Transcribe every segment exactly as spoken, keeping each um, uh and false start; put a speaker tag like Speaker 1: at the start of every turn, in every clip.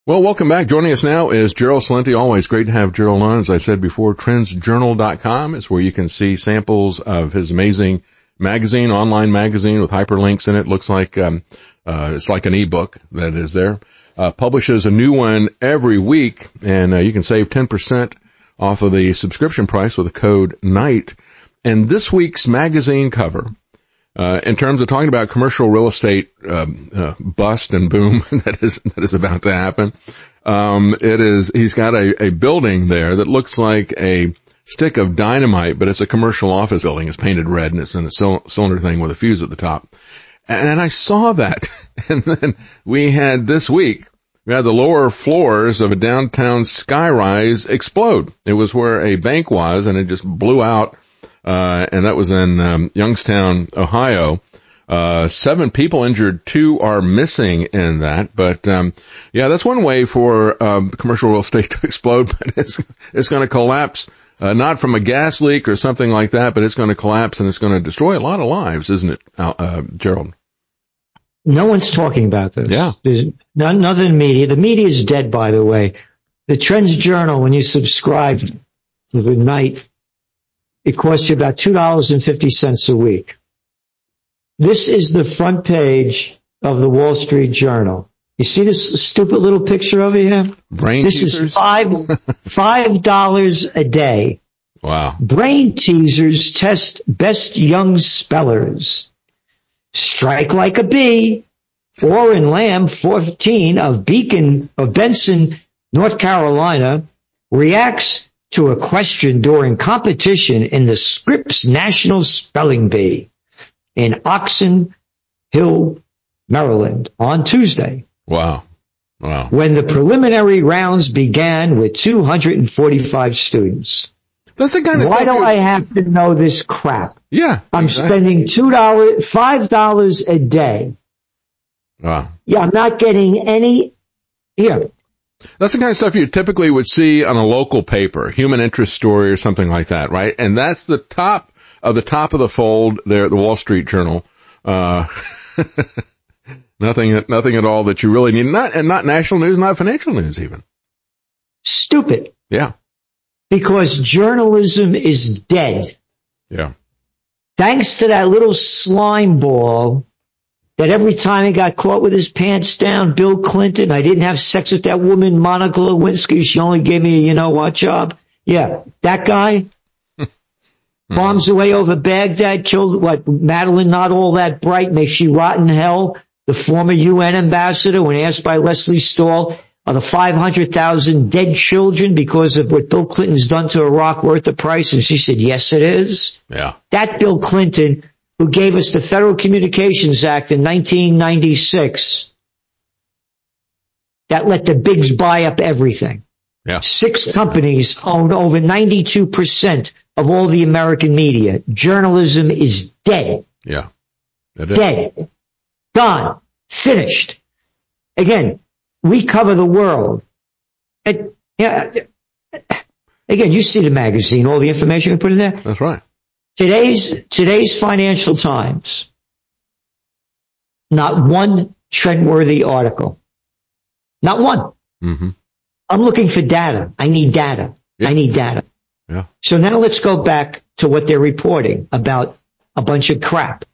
Speaker 1: Well, welcome back. Joining us now is Gerald Celente. Always great to have Gerald on. As I said before, trends journal dot com is where you can see samples of his amazing magazine, online magazine with hyperlinks in it. Looks like um uh it's like an ebook that is there. Uh publishes a new one every week, and uh, you can save ten percent off of the subscription price with the code NIGHT. And this week's magazine cover, Uh, in terms of talking about commercial real estate, um, uh, bust and boom that is, that is about to happen. Um, it is, he's got a, a building there that looks like a stick of dynamite, but it's a commercial office building. It's painted red and it's in a cylinder thing with a fuse at the top. And, and I saw that. And then we had this week, we had the lower floors of a downtown skyrise explode. It was where a bank was, and it just blew out. Uh, and that was in, um, Youngstown, Ohio. Uh, seven people injured, two are missing in that. But, um, yeah, that's one way for, um, commercial real estate to explode, but it's, it's going to collapse, uh, not from a gas leak or something like that, but it's going to collapse and it's going to destroy a lot of lives, isn't it, uh, Gerald?
Speaker 2: No one's talking about this.
Speaker 1: Yeah.
Speaker 2: There's none, nothing in the media. The media is dead, by the way. The Trends Journal, when you subscribe to the night, it costs you about two dollars and fifty cents a week. This is the front page of the Wall Street Journal. You see this stupid little picture over here?
Speaker 1: Brain
Speaker 2: this
Speaker 1: teasers?
Speaker 2: is five, five dollars a day.
Speaker 1: Wow.
Speaker 2: Brain teasers test best young spellers. Strike like a bee. Orrin Lamb, fourteen, of Beacon, of Benson, North Carolina, reacts to a question during competition in the Scripps National Spelling Bee in Oxon Hill, Maryland on Tuesday.
Speaker 1: Wow. Wow.
Speaker 2: When the preliminary rounds began with two hundred forty-five students.
Speaker 1: That's the kind of
Speaker 2: Why
Speaker 1: stuff
Speaker 2: do
Speaker 1: you...
Speaker 2: I have to know this crap?
Speaker 1: Yeah.
Speaker 2: I'm
Speaker 1: exactly.
Speaker 2: spending two dollars, five dollars a day.
Speaker 1: Wow.
Speaker 2: Yeah, I'm not getting any here.
Speaker 1: That's the kind of stuff you typically would see on a local paper, human interest story or something like that, right? And that's the top of the top of the fold there at the Wall Street Journal. Uh, nothing, nothing at all that you really need. Not, and not national news, not financial news even.
Speaker 2: Stupid.
Speaker 1: Yeah.
Speaker 2: Because journalism is dead.
Speaker 1: Yeah.
Speaker 2: Thanks to that little slime ball that every time he got caught with his pants down, Bill Clinton, I didn't have sex with that woman, Monica Lewinsky, she only gave me a you-know-what job. Yeah, that guy bombs away over Baghdad, killed, what, Madeline Not All That Bright, may she rot in hell, the former U N ambassador, when asked by Leslie Stahl, are the five hundred thousand dead children because of what Bill Clinton's done to Iraq worth the price? And she said, yes, it is.
Speaker 1: Yeah.
Speaker 2: That Bill Clinton, who gave us the Federal Communications Act in nineteen ninety-six, that let the bigs buy up everything.
Speaker 1: Yeah.
Speaker 2: Six companies own over ninety-two percent of all the American media. Journalism is dead.
Speaker 1: Yeah. It is.
Speaker 2: Dead. Gone. Finished. Again, we cover the world. It, yeah. Again, you see the magazine, all the information we put in there.
Speaker 1: That's right.
Speaker 2: Today's, today's Financial Times, not one trend-worthy article. Not one.
Speaker 1: Mm-hmm.
Speaker 2: I'm looking for data. I need data.
Speaker 1: Yeah.
Speaker 2: I need data.
Speaker 1: Yeah.
Speaker 2: So now let's go back to what they're reporting about a bunch of crap.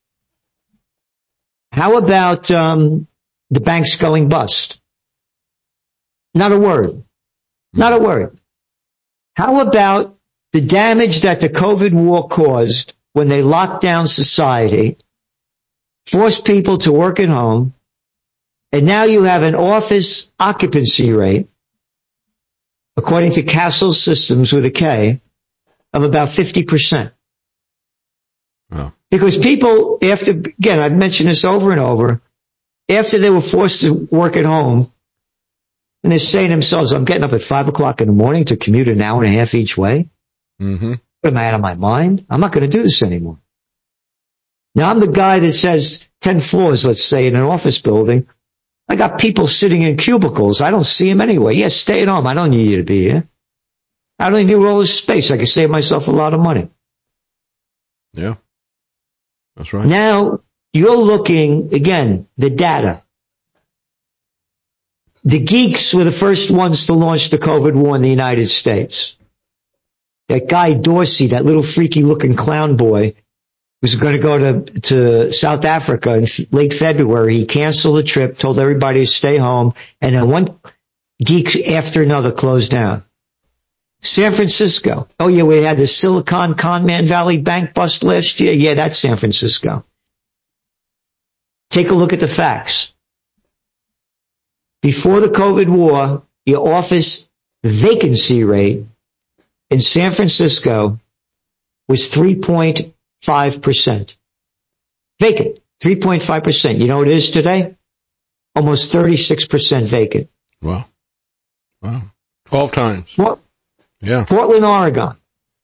Speaker 2: How about, um, the banks going bust? Not a word. Not a word. How about the damage that the COVID war caused when they locked down society, forced people to work at home, and now you have an office occupancy rate, according to Castle Systems with a K, of about fifty percent.
Speaker 1: Wow.
Speaker 2: Because people, after, again, I've mentioned this over and over, after they were forced to work at home, and they're saying to themselves, I'm getting up at five o'clock in the morning to commute an hour and a half each way.
Speaker 1: Mm-hmm.
Speaker 2: Am I out of my mind? I'm not going to do this anymore. Now, I'm the guy that says ten floors, let's say, in an office building. I got people sitting in cubicles. I don't see them anyway. Yes, stay at home. I don't need you to be here. I don't need all this space. I can save myself a lot of money.
Speaker 1: Yeah. That's right.
Speaker 2: Now, you're looking, again, the data. the geeks were the first ones to launch the COVID war in the United States. That guy Dorsey, that little freaky looking clown boy, was going to go to, to South Africa in late February. He canceled the trip, told everybody to stay home, and then one geek after another closed down. San Francisco. Oh yeah, we had the Silicon Conman Valley Bank bust last year. Yeah, that's San Francisco. Take a look at the facts. Before the COVID war, your office vacancy rate in San Francisco was three point five percent. Vacant. three point five percent. You know what it is today? Almost thirty-six percent vacant.
Speaker 1: Wow. Wow. twelve times.
Speaker 2: Well,
Speaker 1: yeah.
Speaker 2: Portland, Oregon.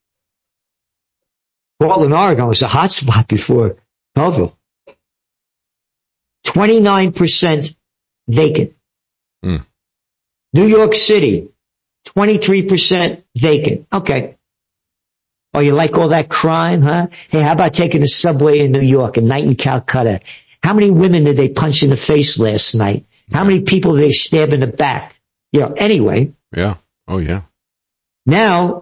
Speaker 2: Portland, Oregon was a hot spot before COVID. twenty-nine percent vacant.
Speaker 1: Mm.
Speaker 2: New York City, twenty-three percent vacant. Okay. Oh, you like all that crime, huh? Hey, how about taking the subway in New York, a night in Calcutta? How many women did they punch in the face last night? How many people did they stab in the back? You know, anyway.
Speaker 1: Yeah. Oh, yeah.
Speaker 2: Now,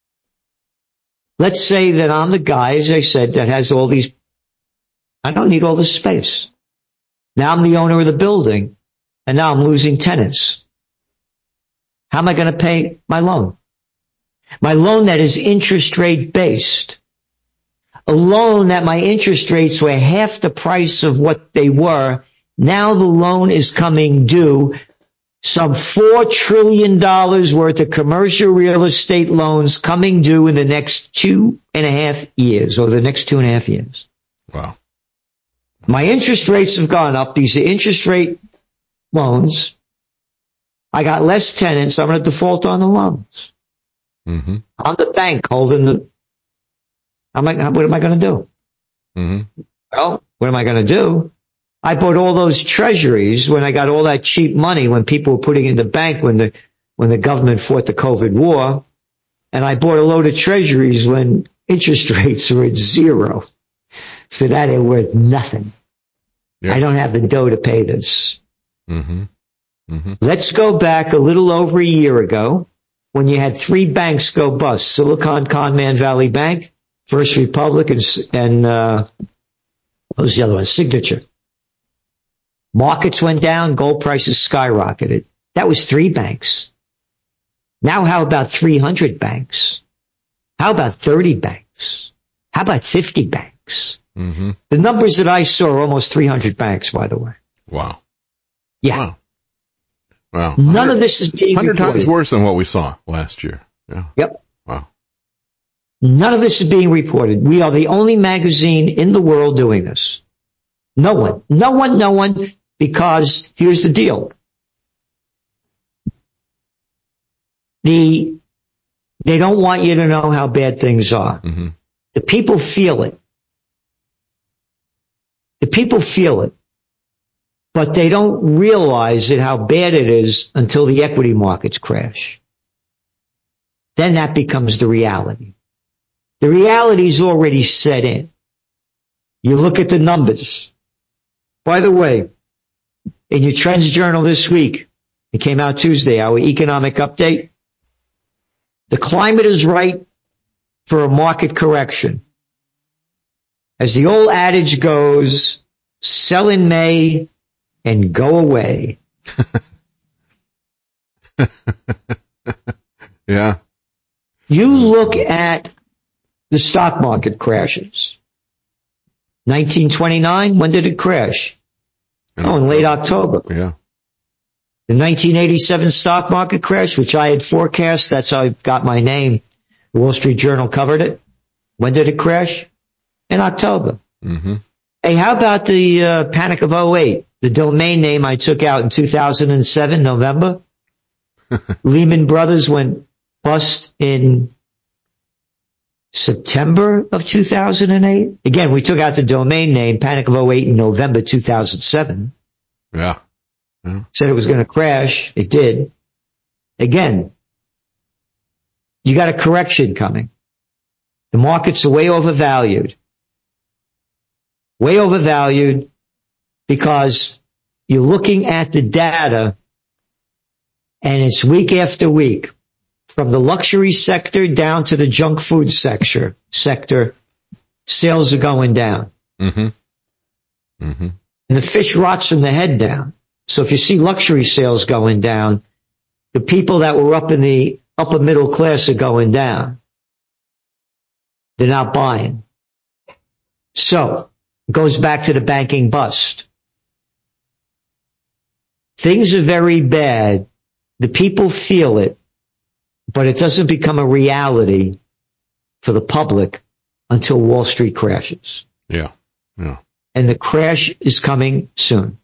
Speaker 2: let's say that I'm the guy, as I said, that has all these, I don't need all this space. Now I'm the owner of the building, and now I'm losing tenants. How am I going to pay my loan? My loan that is interest rate based. A loan that my interest rates were half the price of what they were. Now the loan is coming due. Some four trillion dollars worth of commercial real estate loans coming due in the next two and a half years, or the next two and a half years.
Speaker 1: Wow.
Speaker 2: My interest rates have gone up. These are interest rate loans. I got less tenants. I'm going to default on the loans.
Speaker 1: Mm-hmm.
Speaker 2: I'm the bank holding the, I'm like, what am I going to do?
Speaker 1: Mm-hmm.
Speaker 2: Well, what am I going to do? I bought all those treasuries when I got all that cheap money when people were putting in the bank when the, when the government fought the COVID war. And I bought a load of treasuries when interest rates were at zero. So that ain't worth nothing. Yeah. I don't have the dough to pay this.
Speaker 1: Mm-hmm. Mm-hmm.
Speaker 2: Let's go back a little over a year ago when you had three banks go bust. Silicon Conman Valley Bank, First Republic, and, and uh, what was the other one? Signature. Markets went down, gold prices skyrocketed. That was three banks. Now how about three hundred banks? How about thirty banks? How about fifty banks?
Speaker 1: Mm-hmm.
Speaker 2: The numbers that I saw are almost three hundred banks, by the way.
Speaker 1: Wow.
Speaker 2: Yeah.
Speaker 1: Wow. Wow.
Speaker 2: None of this is being
Speaker 1: one hundred
Speaker 2: reported.
Speaker 1: times worse than what we saw last year. Yeah.
Speaker 2: Yep.
Speaker 1: Wow.
Speaker 2: None of this is being reported. We are the only magazine in the world doing this. No one. No one, no one, because here's the deal. The, they don't want you to know how bad things are.
Speaker 1: Mm-hmm.
Speaker 2: The people feel it. The people feel it. But they don't realize it, how bad it is until the equity markets crash. Then that becomes the reality. The reality's already set in. You look at the numbers. By the way, in your Trends Journal this week, it came out Tuesday, our economic update. The climate is right for a market correction. As the old adage goes, sell in May and go away.
Speaker 1: Yeah.
Speaker 2: You look at the stock market crashes. nineteen twenty-nine, when did it crash? In oh, in late October.
Speaker 1: Yeah.
Speaker 2: The nineteen eighty-seven stock market crash, which I had forecast, that's how I got my name. The Wall Street Journal covered it. When did it crash? In October.
Speaker 1: Mm-hmm.
Speaker 2: Hey, how about the uh, panic of oh eight? The domain name I took out in two thousand seven, November. Lehman Brothers went bust in September of two thousand eight. Again, we took out the domain name, panic of oh eight, in November two thousand seven.
Speaker 1: Yeah. Yeah.
Speaker 2: Said it was going to crash. It did. Again, you got a correction coming. The markets are way overvalued. Way overvalued because you're looking at the data And it's week after week, from the luxury sector down to the junk food sector, sector, sales are going down.
Speaker 1: Mm-hmm. Mm-hmm.
Speaker 2: And the fish rots from the head down. So if you see luxury sales going down, the people that were up in the upper middle class are going down. They're not buying. So it goes back to the banking bust. Things are very bad. The people feel it, but it doesn't become a reality for the public until Wall Street crashes.
Speaker 1: Yeah. Yeah.
Speaker 2: And the crash is coming soon.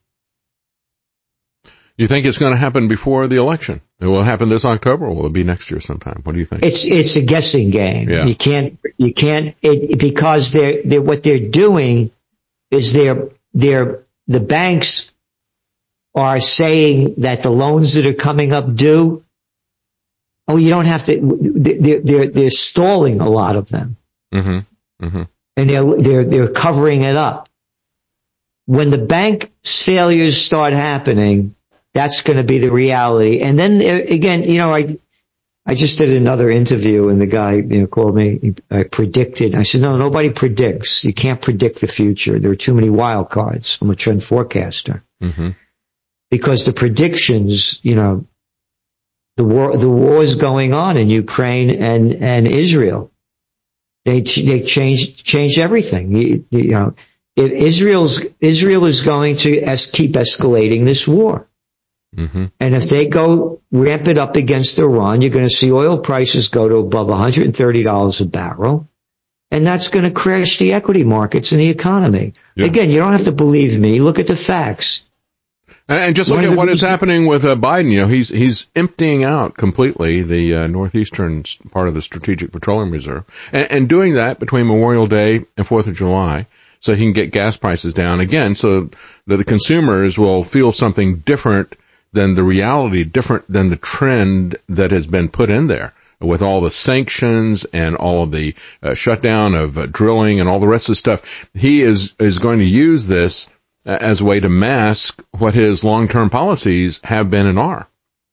Speaker 1: You think it's going to happen before the election? It will happen this October, or will it be next year sometime? What do you think?
Speaker 2: It's it's a guessing game.
Speaker 1: Yeah.
Speaker 2: You can't you can't it, because they're they what they're doing is they're they're the banks are saying that the loans that are coming up due. Oh, you don't have to. They're they're, they're stalling a lot of them,
Speaker 1: mm-hmm. Mm-hmm.
Speaker 2: and they're they're they're covering it up. When the bank failures start happening, that's going to be the reality. And then again, you know, I, I just did another interview and the guy, you know, called me. I predicted. I said, no, nobody predicts. You can't predict the future. There are too many wild cards from a trend forecaster.
Speaker 1: Mm-hmm.
Speaker 2: Because the predictions, you know, the war, the war is going on in Ukraine and, and Israel. They, they changed, changed everything. You, you know, if Israel's, Israel is going to es- keep escalating this war.
Speaker 1: Mm-hmm.
Speaker 2: And if they go ramp it up against Iran, you're going to see oil prices go to above one hundred thirty dollars a barrel. And that's going to crash the equity markets and the economy.
Speaker 1: Yeah.
Speaker 2: Again, you don't have to believe me. Look at the facts.
Speaker 1: And, and just look at what is happening with uh, Biden. You know, he's he's emptying out completely the uh, northeastern part of the Strategic Petroleum Reserve, and, and doing that between Memorial Day and Fourth of July, so he can get gas prices down again, so that the consumers will feel something different than the reality, different than the trend that has been put in there with all the sanctions and all of the uh, shutdown of uh, drilling and all the rest of the stuff. He is is going to use this as a way to mask what his long-term policies have been and are.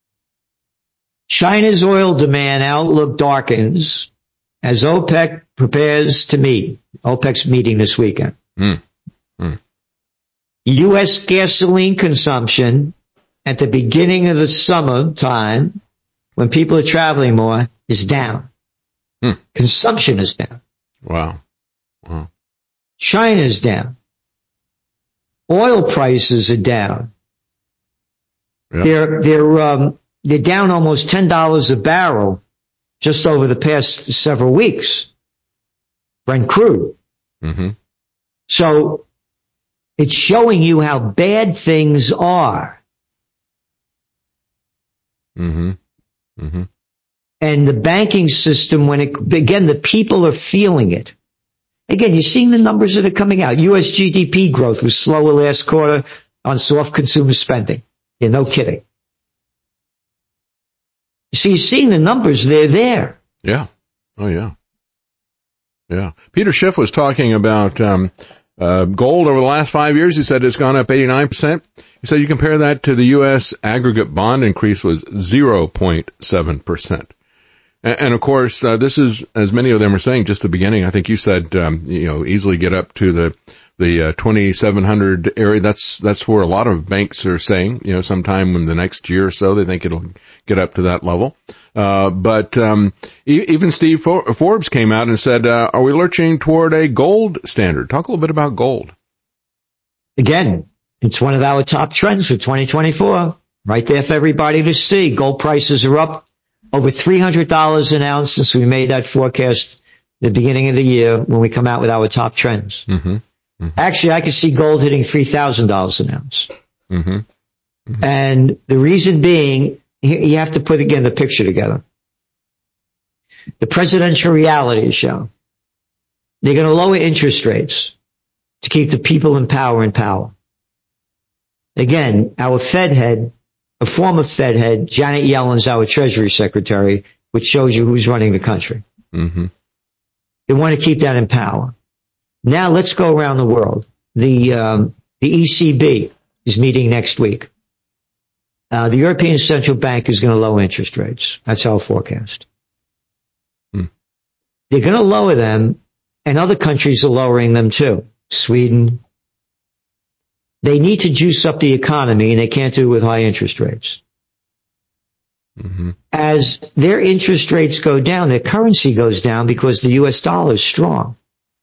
Speaker 2: China's oil demand outlook darkens as OPEC prepares to meet. OPEC's meeting this weekend.
Speaker 1: Mm. Mm.
Speaker 2: U S gasoline consumption at the beginning of the summertime, when people are traveling more, is down.
Speaker 1: Mm.
Speaker 2: Consumption is down.
Speaker 1: Wow. Wow.
Speaker 2: China's down. Oil prices are down. Yep. They're, they're, um, they're down almost ten dollars a barrel just over the past several weeks. Brent crude.
Speaker 1: Mm-hmm.
Speaker 2: So it's showing you how bad things are.
Speaker 1: Mm-hmm. Mm-hmm.
Speaker 2: And the banking system, when it, again, the people are feeling it. Again, you're seeing the numbers that are coming out. U S G D P growth was slower last quarter on soft consumer spending. Yeah, no kidding. So you're seeing the numbers, they're there.
Speaker 1: Yeah. Oh, yeah. Yeah. Peter Schiff was talking about um, uh, gold over the last five years. He said it's gone up eighty-nine percent. He said you compare that to the U S aggregate bond increase was zero point seven percent. And, and of course, uh, this is, as many of them are saying, just the beginning. I think you said, um, you know, easily get up to the the uh, twenty-seven hundred area. That's that's where a lot of banks are saying, you know, sometime in the next year or so, they think it'll get up to that level. Uh, but um, e- even Steve For- Forbes came out and said, uh, are we lurching toward a gold standard? Talk a little bit about gold.
Speaker 2: Again, it's one of our top trends for twenty twenty-four. Right there for everybody to see. Gold prices are up over three hundred dollars an ounce since we made that forecast at the beginning of the year when we come out with our top trends.
Speaker 1: Mm-hmm. Mm-hmm.
Speaker 2: Actually, I could see gold hitting three thousand dollars an ounce.
Speaker 1: Mm-hmm. Mm-hmm.
Speaker 2: And the reason being, you have to put, again, the picture together. The presidential reality show. They're going to lower interest rates to keep the people in power in power. Again, our Fed head, a former Fed head, Janet Yellen's our Treasury Secretary, which shows you who's running the country.
Speaker 1: Mm-hmm.
Speaker 2: They want to keep that in power. Now let's go around the world. The um, the E C B is meeting next week. Uh, the European Central Bank is going to lower interest rates. That's our forecast.
Speaker 1: Hmm.
Speaker 2: They're going to lower them, and other countries are lowering them too. Sweden. They need to juice up the economy, and they can't do it with high interest rates.
Speaker 1: Mm-hmm.
Speaker 2: As their interest rates go down, their currency goes down because the U S dollar is strong.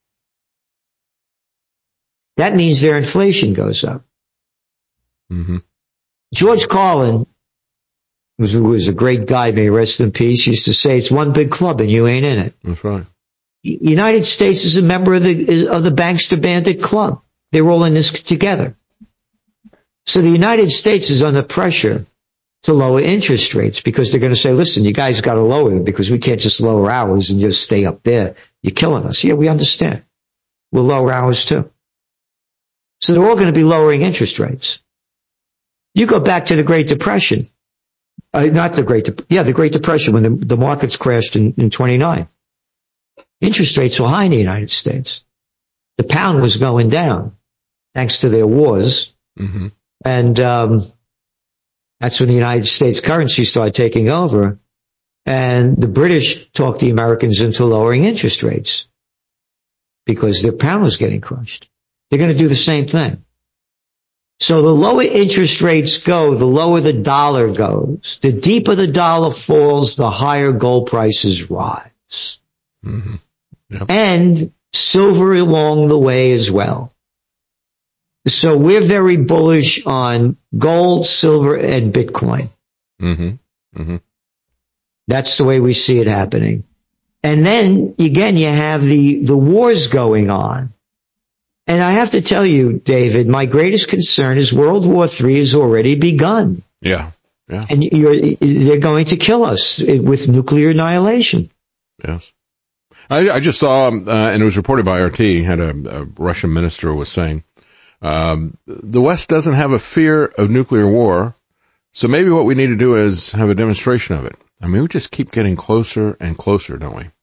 Speaker 2: That means their inflation goes up.
Speaker 1: Mm-hmm.
Speaker 2: George Carlin, who was, who was a great guy, may rest in peace, used to say, it's one big club and you ain't in it.
Speaker 1: That's right.
Speaker 2: United States is a member of the, of the Bankster Bandit Club. They're all in this together. So the United States is under pressure to lower interest rates because they're going to say, listen, you guys got to lower them because we can't just lower ours and just stay up there. You're killing us. Yeah, we understand. We'll lower ours too. So they're all going to be lowering interest rates. You go back to the Great Depression. Uh, not the Great, De- yeah, the Great Depression when the, the markets crashed in, in twenty-nine. Interest rates were high in the United States. The pound was going down thanks to their wars.
Speaker 1: Mm-hmm.
Speaker 2: And, um, that's when the United States currency started taking over. And the British talked the Americans into lowering interest rates because their pound was getting crushed. They're going to do the same thing. So the lower interest rates go, the lower the dollar goes. The deeper the dollar falls, the higher gold prices rise.
Speaker 1: Mm-hmm. Yep.
Speaker 2: And silver along the way as well. So we're very bullish on gold, silver, and Bitcoin.
Speaker 1: Mm-hmm. Mm-hmm.
Speaker 2: That's the way we see it happening. And then, again, you have the, the wars going on. And I have to tell you, David, my greatest concern is World War Three has already begun.
Speaker 1: Yeah. Yeah.
Speaker 2: And you're, they're going to kill us with nuclear annihilation.
Speaker 1: Yes. I, I just saw, uh, and it was reported by R T, had a, a Russian minister was saying, um, the West doesn't have a fear of nuclear war, so maybe what we need to do is have a demonstration of it. I mean, we just keep getting closer and closer, don't we?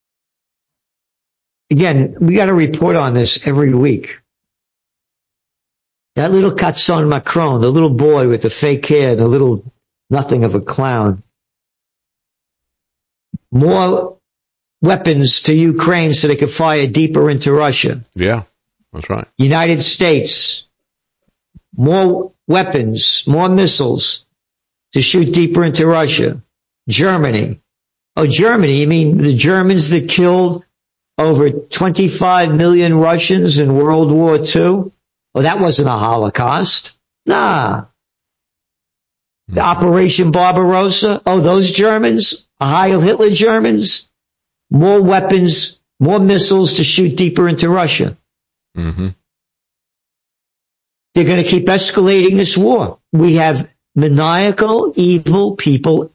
Speaker 2: Again, we got to report on this every week. That little Katson Macron, the little boy with the fake hair, the little nothing of a clown. More weapons to Ukraine so they could fire deeper into Russia.
Speaker 1: Yeah, that's right.
Speaker 2: United States, more weapons, more missiles to shoot deeper into Russia. Germany. Oh, Germany, you mean the Germans that killed over twenty-five million Russians in World War Two? Oh, that wasn't a Holocaust. Nah. The Operation Barbarossa. Oh, those Germans, Heil Hitler Germans, more weapons, more missiles to shoot deeper into Russia.
Speaker 1: Mm-hmm.
Speaker 2: They're going to keep escalating this war. We have maniacal, evil people,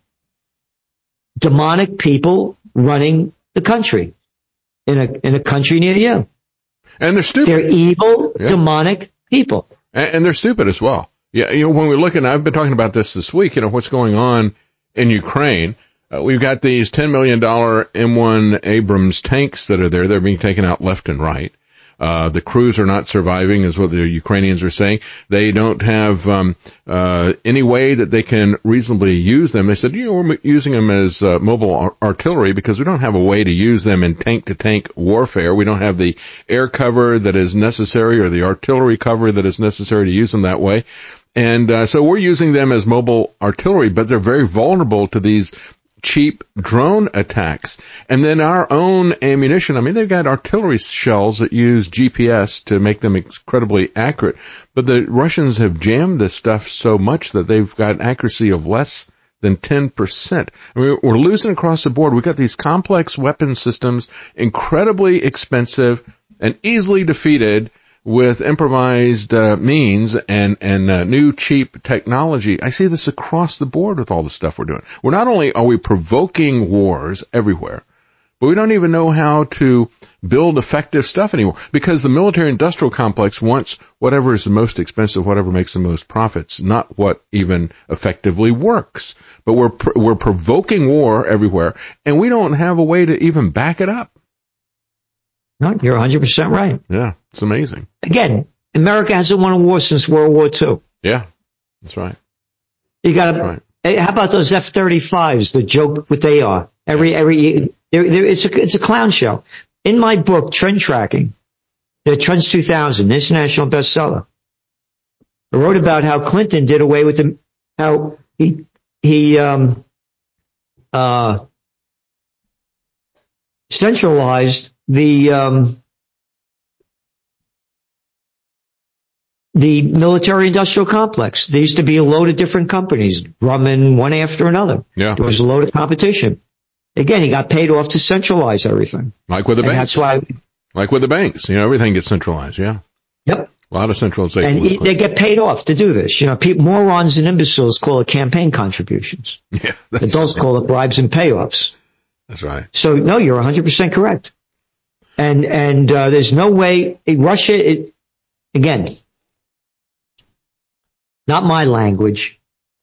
Speaker 2: demonic people running the country in a in a country near you.
Speaker 1: And they're stupid.
Speaker 2: They're evil, yeah. demonic people.
Speaker 1: And, and they're stupid as well. Yeah, you know, when we look at, I've been talking about this this week, you know, what's going on in Ukraine. Uh, we've got these ten million dollars M one Abrams tanks that are there. They're being taken out left and right. Uh, the crews are not surviving, is what the Ukrainians are saying. They don't have um, uh, any way that they can reasonably use them. They said, you know, we're using them as uh, mobile ar- artillery because we don't have a way to use them in tank-to-tank warfare. We don't have the air cover that is necessary or the artillery cover that is necessary to use them that way. And uh, so we're using them as mobile artillery, but they're very vulnerable to these cheap drone attacks. And then our own ammunition, I mean, they've got artillery shells that use G P S to make them incredibly accurate. But the Russians have jammed this stuff so much that they've got accuracy of less than ten percent. I mean, we're losing across the board. We've got these complex weapon systems, incredibly expensive and easily defeated with improvised uh, means and and uh, new cheap technology. I see this across the board with all the stuff we're doing. We're not only are we provoking wars everywhere, but we don't even know how to build effective stuff anymore because the military-industrial complex wants whatever is the most expensive, whatever makes the most profits, not what even effectively works. But we're we're provoking war everywhere, and we don't have a way to even back it up.
Speaker 2: No, you're one hundred percent right.
Speaker 1: Yeah, it's amazing.
Speaker 2: Again, America hasn't won a war since World War Two.
Speaker 1: Yeah, that's right.
Speaker 2: You got
Speaker 1: Right.
Speaker 2: to, how about those F thirty-fives, the joke what they are? Every, every, they're, they're, it's a, it's a clown show. In my book, Trend Tracking, the Trends two thousand, international bestseller, I wrote about how Clinton did away with the, how he, he, um, uh, centralized the, um, the military industrial complex. There used to be a load of different companies, Grumman, one after another.
Speaker 1: Yeah.
Speaker 2: There was a load of competition. Again, he got paid off to centralize everything.
Speaker 1: Like with the
Speaker 2: And
Speaker 1: banks.
Speaker 2: that's why,
Speaker 1: Like with the banks. You know, everything gets centralized. Yeah.
Speaker 2: yep.
Speaker 1: A lot of centralization.
Speaker 2: And he, they get paid off to do this. You know, people, morons and imbeciles call it campaign contributions.
Speaker 1: Yeah. That's
Speaker 2: Adults
Speaker 1: right.
Speaker 2: call it bribes and payoffs.
Speaker 1: That's right.
Speaker 2: So no, you're one hundred percent correct. And, and, uh, there's no way, Russia, it, again, not my language.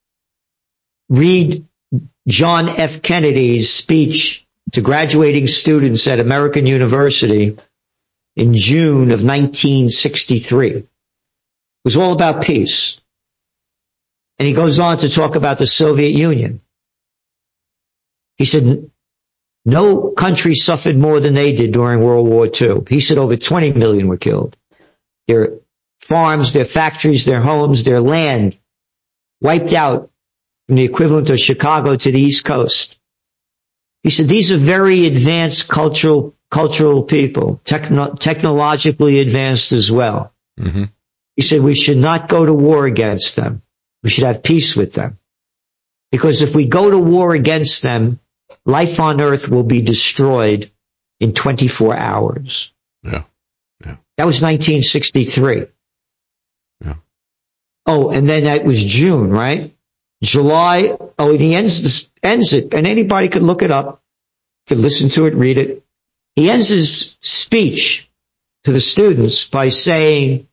Speaker 2: Read John F. Kennedy's speech to graduating students at American University in June of nineteen sixty-three. It was all about peace. And he goes on to talk about the Soviet Union. He said, no country suffered more than they did during World War Two. He said over twenty million were killed. Their farms, their factories, their homes, their land wiped out from the equivalent of Chicago to the East Coast. He said, these are very advanced cultural, cultural people, techno- technologically advanced as well.
Speaker 1: Mm-hmm.
Speaker 2: He said, we should not go to war against them. We should have peace with them. Because if we go to war against them, life on Earth will be destroyed in twenty-four hours.
Speaker 1: Yeah. Yeah.
Speaker 2: That was nineteen sixty-three.
Speaker 1: Yeah.
Speaker 2: Oh, and then that was June, right? July. Oh, and he ends this, ends it, and anybody could look it up, could listen to it, read it. He ends his speech to the students by saying,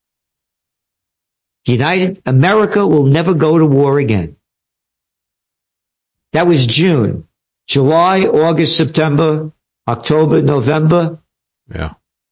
Speaker 2: United America will never go to war again. That was June. July, August, September, October, November.
Speaker 1: Yeah.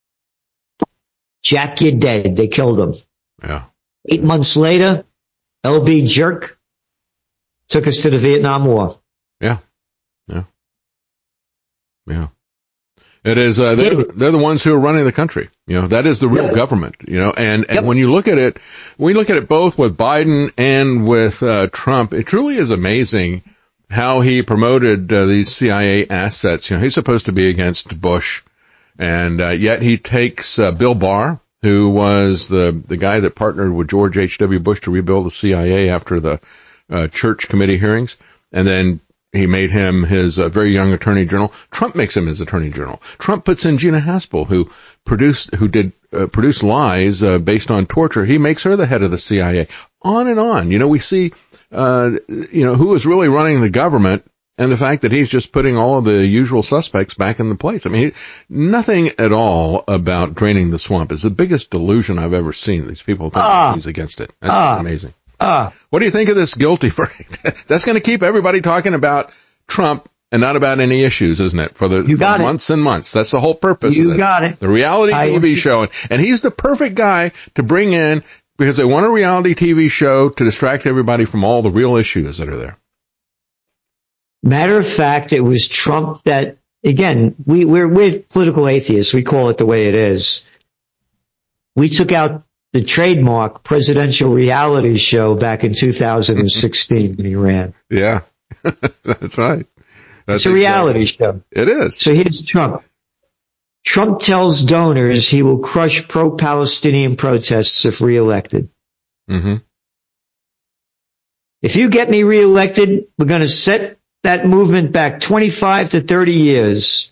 Speaker 2: Jack, you're dead. They killed him.
Speaker 1: Yeah.
Speaker 2: Eight months later, L B Jerk took us to the Vietnam War.
Speaker 1: Yeah. Yeah. Yeah. It is, uh, they're, they're the ones who are running the country. You know, that is the real
Speaker 2: Yep.
Speaker 1: government, you know, and, and
Speaker 2: Yep.
Speaker 1: when you look at it, when you look at it both with Biden and with, uh, Trump, it truly is amazing how he promoted, uh, these C I A assets. You know, he's supposed to be against Bush, and, uh, yet he takes, uh, Bill Barr, who was the, the guy that partnered with George H W. Bush to rebuild the C I A after the, uh, Church Committee hearings, and then he made him his uh, very young attorney general. Trump makes him his attorney general. Trump puts in Gina Haspel, who produced, who did uh, produce lies uh, based on torture. He makes her the head of the C I A. On and on. You know, we see, uh, you know, who is really running the government, and the fact that he's just putting all of the usual suspects back in the place. I mean, nothing at all about draining the swamp is the biggest delusion I've ever seen. These people think
Speaker 2: Ah.
Speaker 1: he's against it. That's
Speaker 2: Ah.
Speaker 1: amazing.
Speaker 2: Ah,
Speaker 1: What do you think of this guilty verdict? That's going to keep everybody talking about Trump and not about any issues, isn't it? For the
Speaker 2: You got
Speaker 1: for
Speaker 2: it.
Speaker 1: months and months. That's the whole purpose
Speaker 2: You
Speaker 1: of this.
Speaker 2: got it.
Speaker 1: The reality
Speaker 2: I-
Speaker 1: T V show. And he's the perfect guy to bring in because they want a reality T V show to distract everybody from all the real issues that are there.
Speaker 2: matter of fact, it was Trump that, again, we, we're, we're political atheists. We call it the way it is. We took out the trademark presidential reality show back in two thousand sixteen when he ran.
Speaker 1: Yeah. That's right. That's
Speaker 2: It's a reality show.
Speaker 1: It is.
Speaker 2: So here's Trump. Trump tells donors he will crush pro-Palestinian protests if reelected.
Speaker 1: Mm-hmm.
Speaker 2: If you get me reelected, we're going to set that movement back twenty-five to thirty years.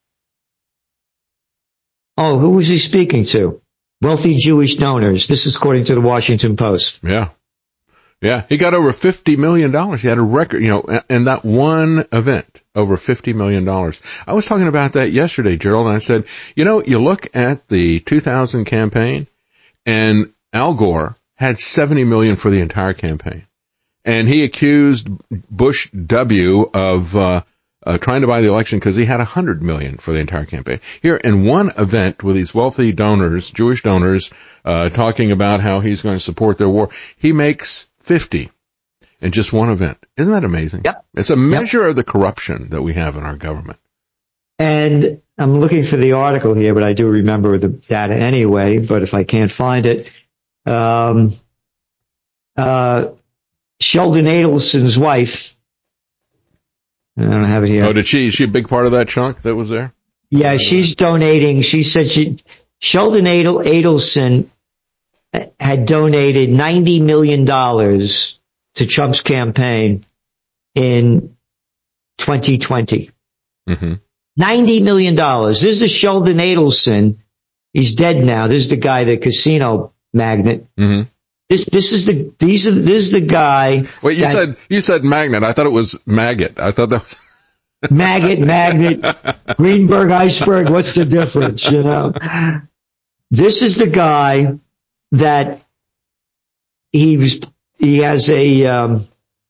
Speaker 2: Oh, who was he speaking to? Wealthy Jewish donors. This is according to the Washington Post.
Speaker 1: Yeah. Yeah. He got over fifty million dollars. He had a record, you know, in that one event, over fifty million dollars. I was talking about that yesterday, Gerald, and I said, you know, you look at the two thousand campaign and Al Gore had seventy million dollars for the entire campaign. And he accused Bush W of, uh, Uh, trying to buy the election because he had a hundred million for the entire campaign. Here in one event with these wealthy donors, Jewish donors, uh, talking about how he's going to support their war, he makes fifty. in just one event. Isn't that amazing?
Speaker 2: Yep.
Speaker 1: It's a measure
Speaker 2: Yep.
Speaker 1: of the corruption that we have in our government.
Speaker 2: And I'm looking for the article here, but I do remember the data anyway, but if I can't find it, um, uh, Sheldon Adelson's wife, I don't have it here.
Speaker 1: Oh, did she, is she a big part of that chunk that was there?
Speaker 2: Yeah, she's donating. She said she, Sheldon Adel, Adelson had donated ninety million dollars to Trump's campaign in twenty twenty.
Speaker 1: Mm-hmm.
Speaker 2: ninety million dollars. This is Sheldon Adelson. He's dead now. This is the guy, the casino magnate.
Speaker 1: Mm-hmm.
Speaker 2: This, this is the, these are, this is the guy.
Speaker 1: Wait, you
Speaker 2: that,
Speaker 1: said, you said magnet. I thought it was maggot. I thought that was.
Speaker 2: maggot, magnet, Greenberg, iceberg. What's the difference? You know, this is the guy that he was, he has a, um,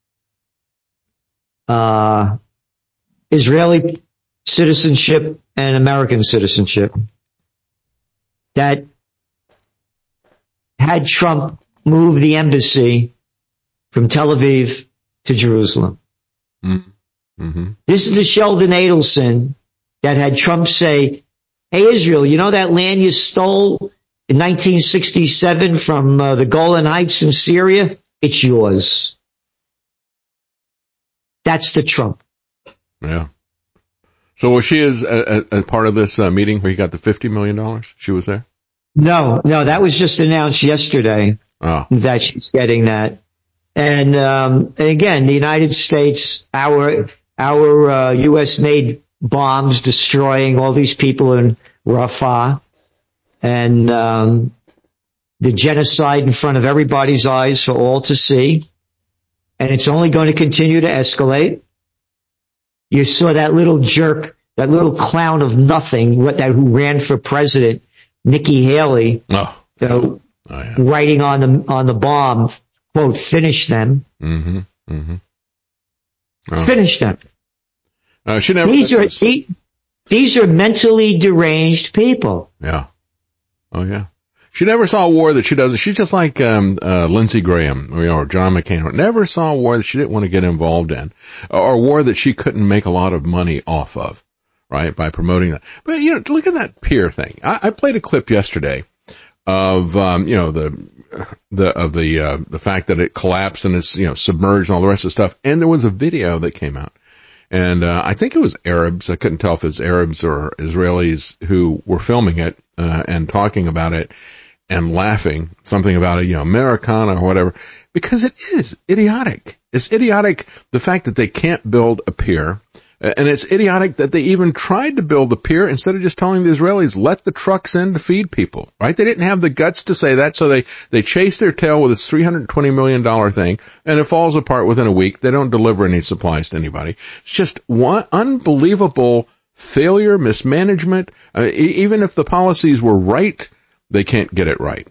Speaker 2: uh, Israeli citizenship and American citizenship that had Trump move the embassy from Tel Aviv to Jerusalem.
Speaker 1: Mm-hmm.
Speaker 2: This is the Sheldon Adelson that had Trump say, hey, Israel, you know that land you stole in nineteen sixty-seven from uh, the Golan Heights in Syria? It's yours. That's the Trump.
Speaker 1: Yeah. So was she as a, a, a part of this uh, meeting where he got the fifty million dollars? She was there?
Speaker 2: No, no, that was just announced yesterday
Speaker 1: Oh.
Speaker 2: that she's getting that. And, um, and again, the United States, our, our, uh, U S made bombs destroying all these people in Rafah and, um, the genocide in front of everybody's eyes for all to see. And it's only going to continue to escalate. You saw that little jerk, that little clown of nothing, what that who ran for president, Nikki Haley,
Speaker 1: Oh.
Speaker 2: you know,
Speaker 1: Oh, yeah.
Speaker 2: writing on the on the bomb, quote, finish them.
Speaker 1: Mm-hmm. Mm-hmm. Oh.
Speaker 2: Finish them.
Speaker 1: Uh, she never.
Speaker 2: These are these, these are mentally deranged people.
Speaker 1: Yeah. Oh, yeah. She never saw a war that she doesn't. She's just like um, uh, Lindsey Graham, or, you know, or John McCain. Never saw a war that she didn't want to get involved in, or a war that she couldn't make a lot of money off of, right, by promoting that. But, you know, look at that pier thing. I, I played a clip yesterday of, um, you know, the, the, of the, uh, the fact that it collapsed and it's, you know, submerged and all the rest of the stuff. And there was a video that came out. And, uh, I think it was Arabs. I couldn't tell if it's Arabs or Israelis who were filming it, uh, and talking about it and laughing, something about it, you know, Americana or whatever, because it is idiotic. It's idiotic, the fact that they can't build a pier. And it's idiotic that they even tried to build the pier instead of just telling the Israelis, let the trucks in to feed people, right? They didn't have the guts to say that, so they, they chased their tail with this three hundred twenty million dollars thing, and it falls apart within a week. They don't deliver any supplies to anybody. It's just one unbelievable failure, mismanagement. Uh, e- even if the policies were right, they can't get it right.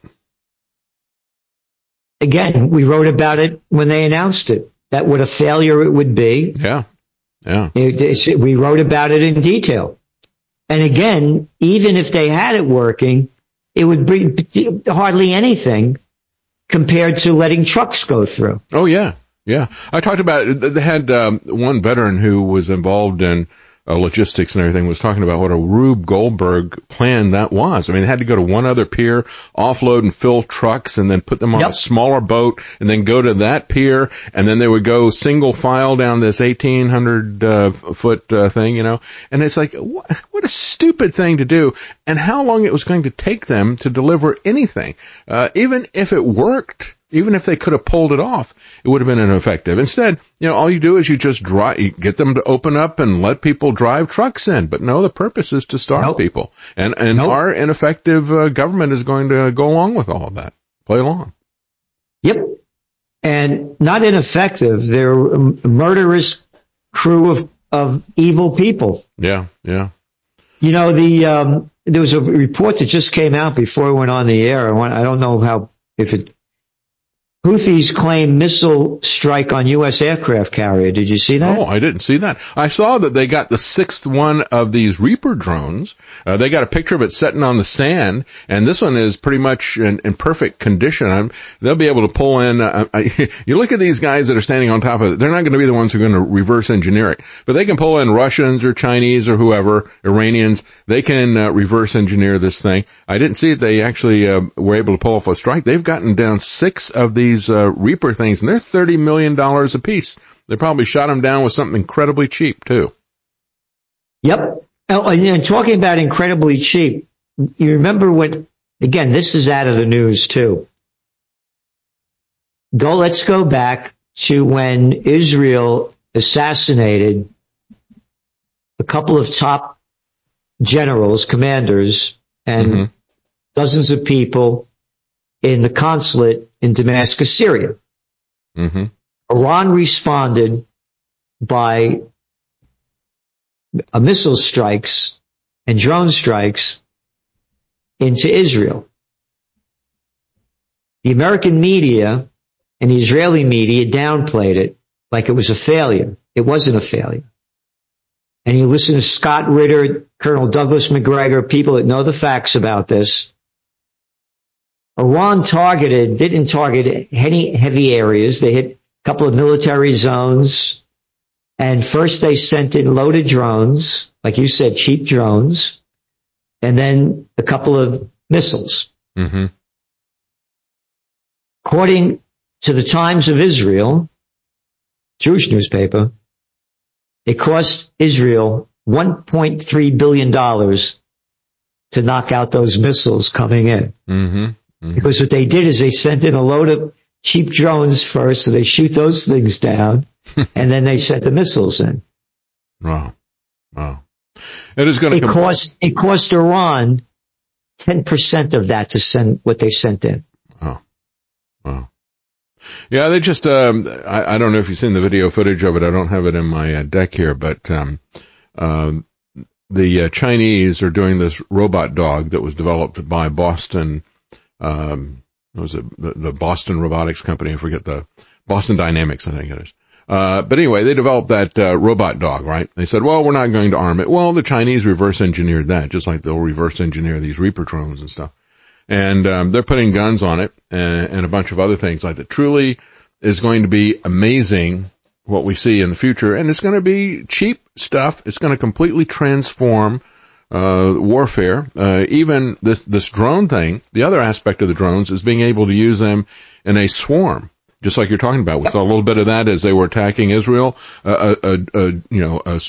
Speaker 2: Again, we wrote about it when they announced it, that what a failure it would be.
Speaker 1: Yeah. Yeah.
Speaker 2: It, it's, we wrote about it in detail. And again, even if they had it working, it would be hardly anything compared to letting trucks go through.
Speaker 1: Oh, yeah. Yeah. I talked about it. They had um, one veteran who was involved in uh, logistics and everything was talking about what a Rube Goldberg plan that was. I mean, they had to go to one other pier, offload and fill trucks, and then put them on
Speaker 2: Yep.
Speaker 1: a smaller boat, and then go to that pier, and then they would go single file down this eighteen hundred uh, foot uh, thing, you know. And it's like, what, what a stupid thing to do, and how long it was going to take them to deliver anything. Uh, even if it worked, even if they could have pulled it off, it would have been ineffective. Instead, you know, all you do is you just drive, you get them to open up and let people drive trucks in. But no, the purpose is to starve
Speaker 2: Nope.
Speaker 1: people. And, and
Speaker 2: Nope.
Speaker 1: our ineffective uh, government is going to go along with all of that. Play along.
Speaker 2: Yep. And not ineffective. They're a murderous crew of, of evil people.
Speaker 1: Yeah, yeah.
Speaker 2: You know, the, um, there was a report that just came out before we went on the air. I want, I don't know how, if it, Houthis claim missile strike on U S aircraft carrier. Did you see that?
Speaker 1: Oh, I didn't see that. I saw that they got the sixth one of these Reaper drones. Uh, they got a picture of it sitting on the sand, and this one is pretty much in, in perfect condition. I'm, they'll be able to pull in. Uh, I, you look at these guys that are standing on top of it. They're not going to be the ones who are going to reverse engineer it, but they can pull in Russians or Chinese or whoever, Iranians. They can uh, reverse engineer this thing. I didn't see that they actually uh, were able to pull off a strike. They've gotten down six of these These uh, Reaper things, and they're thirty million dollars a piece. They probably shot them down with something incredibly cheap, too.
Speaker 2: Yep. Oh, and talking about incredibly cheap, you remember when, again, this is out of the news, too. Go, let's go back to when Israel assassinated a couple of top generals, commanders, and mm-hmm. dozens of people in the consulate in Damascus, Syria.
Speaker 1: Mm-hmm.
Speaker 2: Iran responded by a missile strikes and drone strikes into Israel. The American media and the Israeli media downplayed it like it was a failure. It wasn't a failure. And you listen to Scott Ritter, Colonel Douglas McGregor, people that know the facts about this. Iran targeted, didn't target any heavy areas. They hit a couple of military zones. And first they sent in loaded drones, like you said, cheap drones, and then a couple of missiles.
Speaker 1: Mm-hmm.
Speaker 2: According to the Times of Israel, Jewish newspaper, it cost Israel one point three billion dollars to knock out those missiles coming in.
Speaker 1: Mm-hmm. Mm-hmm.
Speaker 2: Because what they did is they sent in a load of cheap drones first, so they shoot those things down, and then they sent the missiles in.
Speaker 1: Wow. Wow. It is going to
Speaker 2: it
Speaker 1: com-
Speaker 2: cost, it cost Iran ten percent of that to send what they sent in.
Speaker 1: Wow. Wow. Yeah, they just, um, I, I don't know if you've seen the video footage of it. I don't have it in my uh, deck here, but, um, um, the uh, Chinese are doing this robot dog that was developed by Boston, um, what was it, the, the Boston Robotics Company? I forget the, Boston Dynamics, I think it is. Uh, but anyway, they developed that, uh, robot dog, right? They said, well, we're not going to arm it. Well, the Chinese reverse engineered that, just like they'll reverse engineer these Reaper drones and stuff. And, um, they're putting guns on it and, and a bunch of other things like that. Truly is going to be amazing what we see in the future. And it's going to be cheap stuff. It's going to completely transform Uh, warfare, uh, even this, this drone thing. The other aspect of the drones is being able to use them in a swarm, just like you're talking about. We saw a little bit of that as they were attacking Israel, uh, a, a, a, you know, a,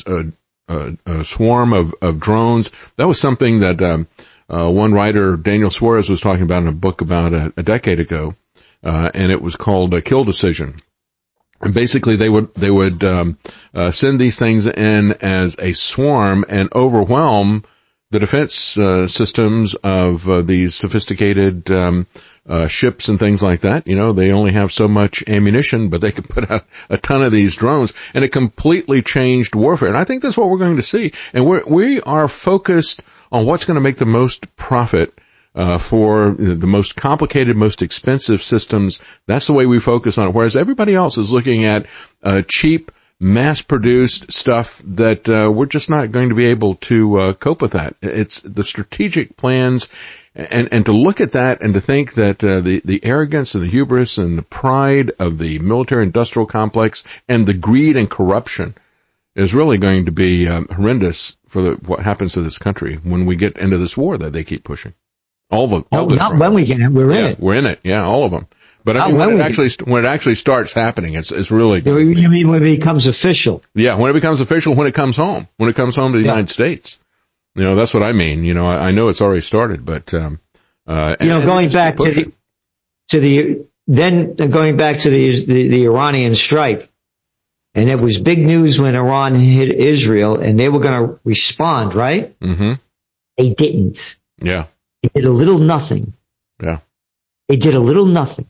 Speaker 1: a, a swarm of, of drones. That was something that, um, uh, one writer, Daniel Suarez, was talking about in a book about a, a decade ago, uh, and it was called a Kill Decision. And basically they would, they would, um, uh, send these things in as a swarm and overwhelm the defense, uh, systems of, uh, these sophisticated, um, uh, ships and things like that. You know, they only have so much ammunition, but they can put out a ton of these drones, and it completely changed warfare. And I think that's what we're going to see. And we're, we are focused on what's going to make the most profit Uh, for the most complicated, most expensive systems. That's the way we focus on it. Whereas everybody else is looking at, uh, cheap, mass-produced stuff that, uh, we're just not going to be able to, uh, cope with that. It's the strategic plans, and, and to look at that and to think that, uh, the, the arrogance and the hubris and the pride of the military-industrial complex and the greed and corruption is really going to be, um, horrendous for the, what happens to this country when we get into this war that they keep pushing. All of them. All
Speaker 2: no, not when we get it. We're
Speaker 1: yeah,
Speaker 2: in it.
Speaker 1: We're in it. Yeah, all of them. But I mean, when, when it actually, when it actually starts happening, it's, it's really.
Speaker 2: You mean when it becomes official?
Speaker 1: Yeah, when it becomes official, when it comes home, when it comes home to the yeah. United States. You know, that's what I mean. You know, I, I know it's already started, but, um, uh,
Speaker 2: you know, and, going and back to the, to the, then going back to the, the, the Iranian strike, and it was big news when Iran hit Israel and they were going to respond, right?
Speaker 1: Mm-hmm.
Speaker 2: They didn't.
Speaker 1: Yeah.
Speaker 2: They did a little nothing.
Speaker 1: Yeah.
Speaker 2: They did a little nothing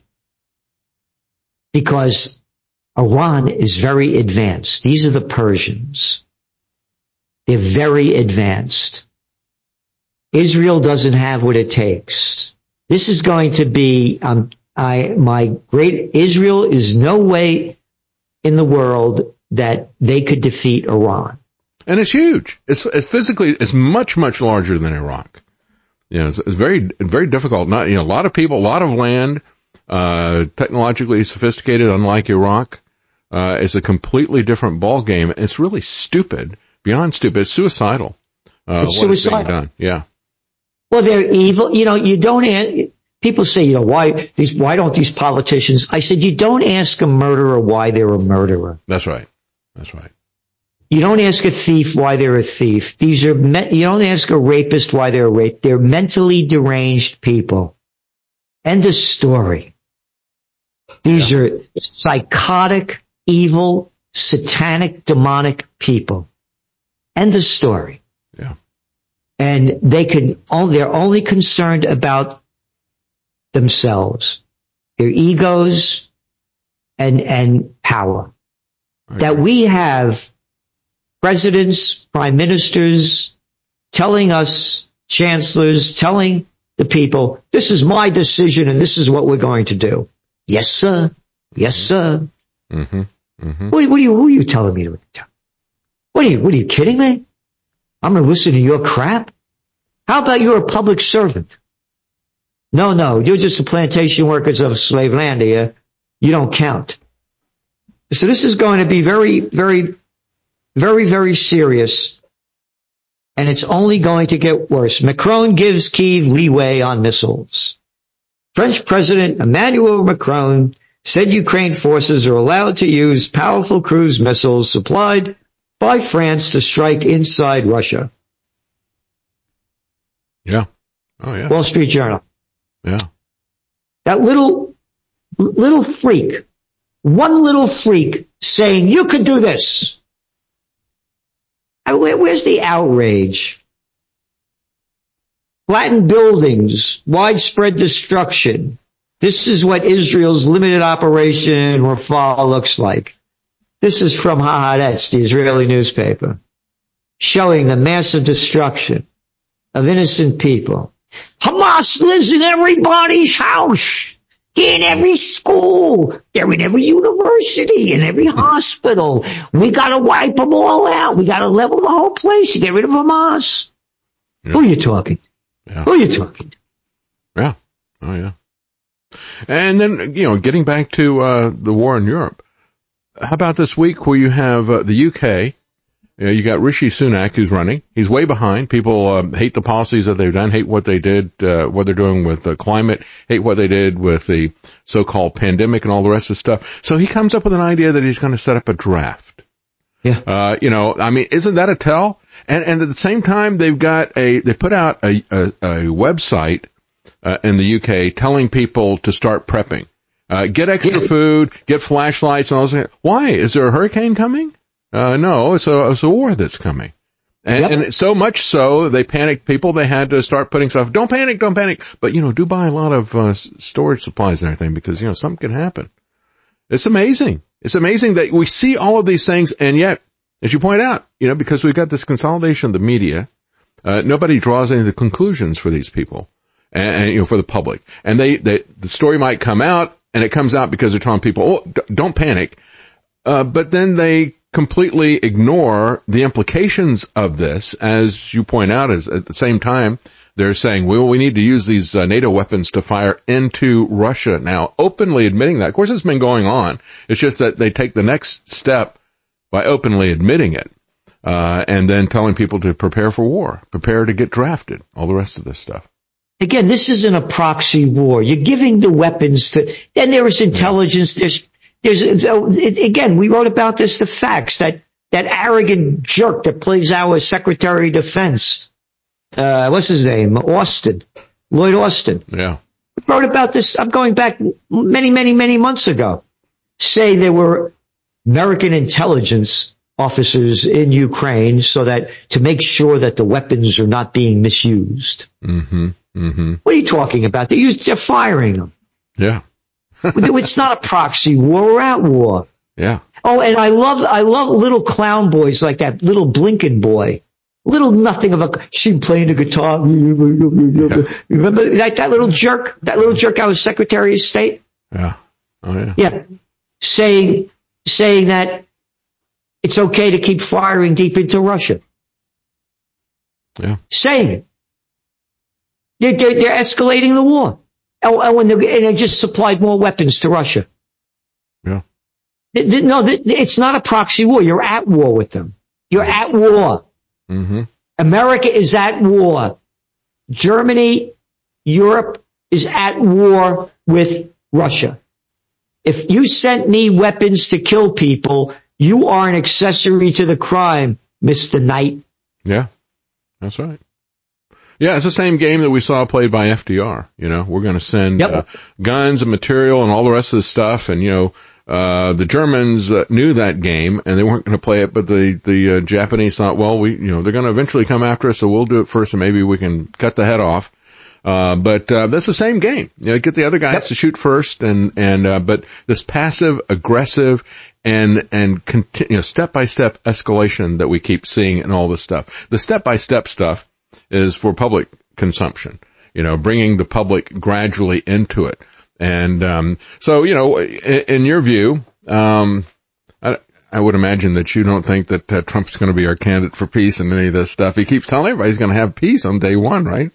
Speaker 2: because Iran is very advanced. These are the Persians. They're very advanced. Israel doesn't have what it takes. This is going to be, I'm I, my great Israel is no way in the world that they could defeat Iran.
Speaker 1: And it's huge. It's, it's physically, it's much, much larger than Iraq. You know, it's, it's very, very difficult. Not, you know, a lot of people, a lot of land, uh, technologically sophisticated, unlike Iraq. Uh, it's a completely different ball game. It's really stupid, beyond stupid. It's suicidal. Uh,
Speaker 2: it's
Speaker 1: what
Speaker 2: suicidal.
Speaker 1: is being done. Yeah.
Speaker 2: Well, they're evil. You know, you don't, people say, you know, why these, why don't these politicians? I said, you don't ask a murderer why they're a murderer.
Speaker 1: That's right. That's right.
Speaker 2: You don't ask a thief why they're a thief. These are, me- you don't ask a rapist why they're a rape. They're mentally deranged people. End of story. These yeah. are psychotic, evil, satanic, demonic people. End of story.
Speaker 1: Yeah.
Speaker 2: And they can, they're only concerned about themselves, their egos, and, and power. Okay. That we have presidents, prime ministers telling us, chancellors telling the people, this is my decision and this is what we're going to do. Yes, sir. Yes, sir.
Speaker 1: Mm-hmm. Mm-hmm.
Speaker 2: What, what are you, who are you telling me to tell? What are you, what are you kidding me? I'm going to listen to your crap? How about you're a public servant? No, no, you're just the plantation workers of slave land here. You don't count. So this is going to be very, very, very, very serious. And it's only going to get worse. Macron gives Kyiv leeway on missiles. French President Emmanuel Macron said Ukraine forces are allowed to use powerful cruise missiles supplied by France to strike inside Russia.
Speaker 1: Yeah. Oh, yeah.
Speaker 2: Wall Street Journal.
Speaker 1: Yeah.
Speaker 2: That little, little freak, one little freak saying, you can do this. Where, where's the outrage? Flattened buildings, widespread destruction. This is what Israel's limited operation in Rafah looks like. This is from Haaretz, the Israeli newspaper, showing the massive destruction of innocent people. Hamas lives in everybody's house, in every school, they're in every university, in every hospital. We gotta wipe them all out. We gotta level the whole place and get rid of Hamas. Yeah. Who are you talking? Yeah. Who are you talking to?
Speaker 1: Yeah. Oh, yeah. And then, you know, getting back to uh the war in Europe. How about this week where you have uh, the U K? You know, you got Rishi Sunak who's running. He's way behind. People um, hate the policies that they've done, hate what they did, uh, what they're doing with the climate, hate what they did with the so-called pandemic and all the rest of the stuff. So he comes up with an idea that he's going to set up a draft.
Speaker 2: Yeah.
Speaker 1: Uh, you know, I mean, isn't that a tell? And, and at the same time, they've got a, they put out a, a, a website, uh, in the U K telling people to start prepping. Uh, get extra yeah. food, get flashlights and all this. Why? Is there a hurricane coming? Uh, no, it's a, it's a war that's coming. And, yep. and so much so, they panicked people. They had to start putting stuff, don't panic, don't panic. But, you know, do buy a lot of, uh, storage supplies and everything because, you know, something could happen. It's amazing. It's amazing that we see all of these things. And yet, as you point out, you know, because we've got this consolidation of the media, uh, nobody draws any of the conclusions for these people and, and you know, for the public. And they, they, the story might come out and it comes out because they're telling people, oh, d- don't panic. Uh, but then they completely ignore the implications of this. As you point out, is at the same time, they're saying, well, we need to use these uh, NATO weapons to fire into Russia now, openly admitting that. Of course, it's been going on. It's just that they take the next step by openly admitting it, uh, and then telling people to prepare for war, prepare to get drafted, all the rest of this stuff.
Speaker 2: Again, this isn't a proxy war. You're giving the weapons to, and there is intelligence, there's There's, again, we wrote about this, the facts, that, that arrogant jerk that plays our Secretary of Defense, uh, what's his name? Austin, Lloyd Austin.
Speaker 1: Yeah.
Speaker 2: We wrote about this, I'm going back many, many, many months ago, say there were American intelligence officers in Ukraine so that, to make sure that the weapons are not being misused.
Speaker 1: Mm-hmm. Mm-hmm.
Speaker 2: What are you talking about? They used, they're firing them.
Speaker 1: Yeah.
Speaker 2: It's not a proxy war. We're at war.
Speaker 1: Yeah.
Speaker 2: Oh, and I love, I love little clown boys like that little Blinken boy. Little nothing of a, she playing the guitar. Yeah. Remember that, that little jerk, that little jerk, I was Secretary of State?
Speaker 1: Yeah. Oh, yeah.
Speaker 2: Yeah. Saying, saying that it's okay to keep firing deep into Russia.
Speaker 1: Yeah.
Speaker 2: Saying it. They're, they're, they're escalating the war. And, and when they and they just supplied more weapons to Russia.
Speaker 1: Yeah.
Speaker 2: They, they, no, they, it's not a proxy war. You're at war with them. You're at war.
Speaker 1: Mm-hmm.
Speaker 2: America is at war. Germany, Europe is at war with Russia. If you sent me weapons to kill people, you are an accessory to the crime, Mister Knight.
Speaker 1: Yeah, that's right. Yeah, it's the same game that we saw played by F D R. You know, we're going to send
Speaker 2: Yep.
Speaker 1: uh, guns and material and all the rest of the stuff. And, you know, uh, the Germans uh, knew that game and they weren't going to play it. But the, the uh, Japanese thought, well, we, you know, they're going to eventually come after us. So we'll do it first and maybe we can cut the head off. Uh, but, uh, that's the same game. You know, get the other guys
Speaker 2: Yep.
Speaker 1: to shoot first and, and, uh, but this passive, aggressive and, and continue, you know, step-by-step escalation that we keep seeing in all this stuff. The step-by-step stuff is for public consumption, you know, bringing the public gradually into it. And, um, so, you know, in, in your view, um, I, I would imagine that you don't think that uh, Trump's going to be our candidate for peace and any of this stuff. He keeps telling everybody he's going to have peace on day one, right?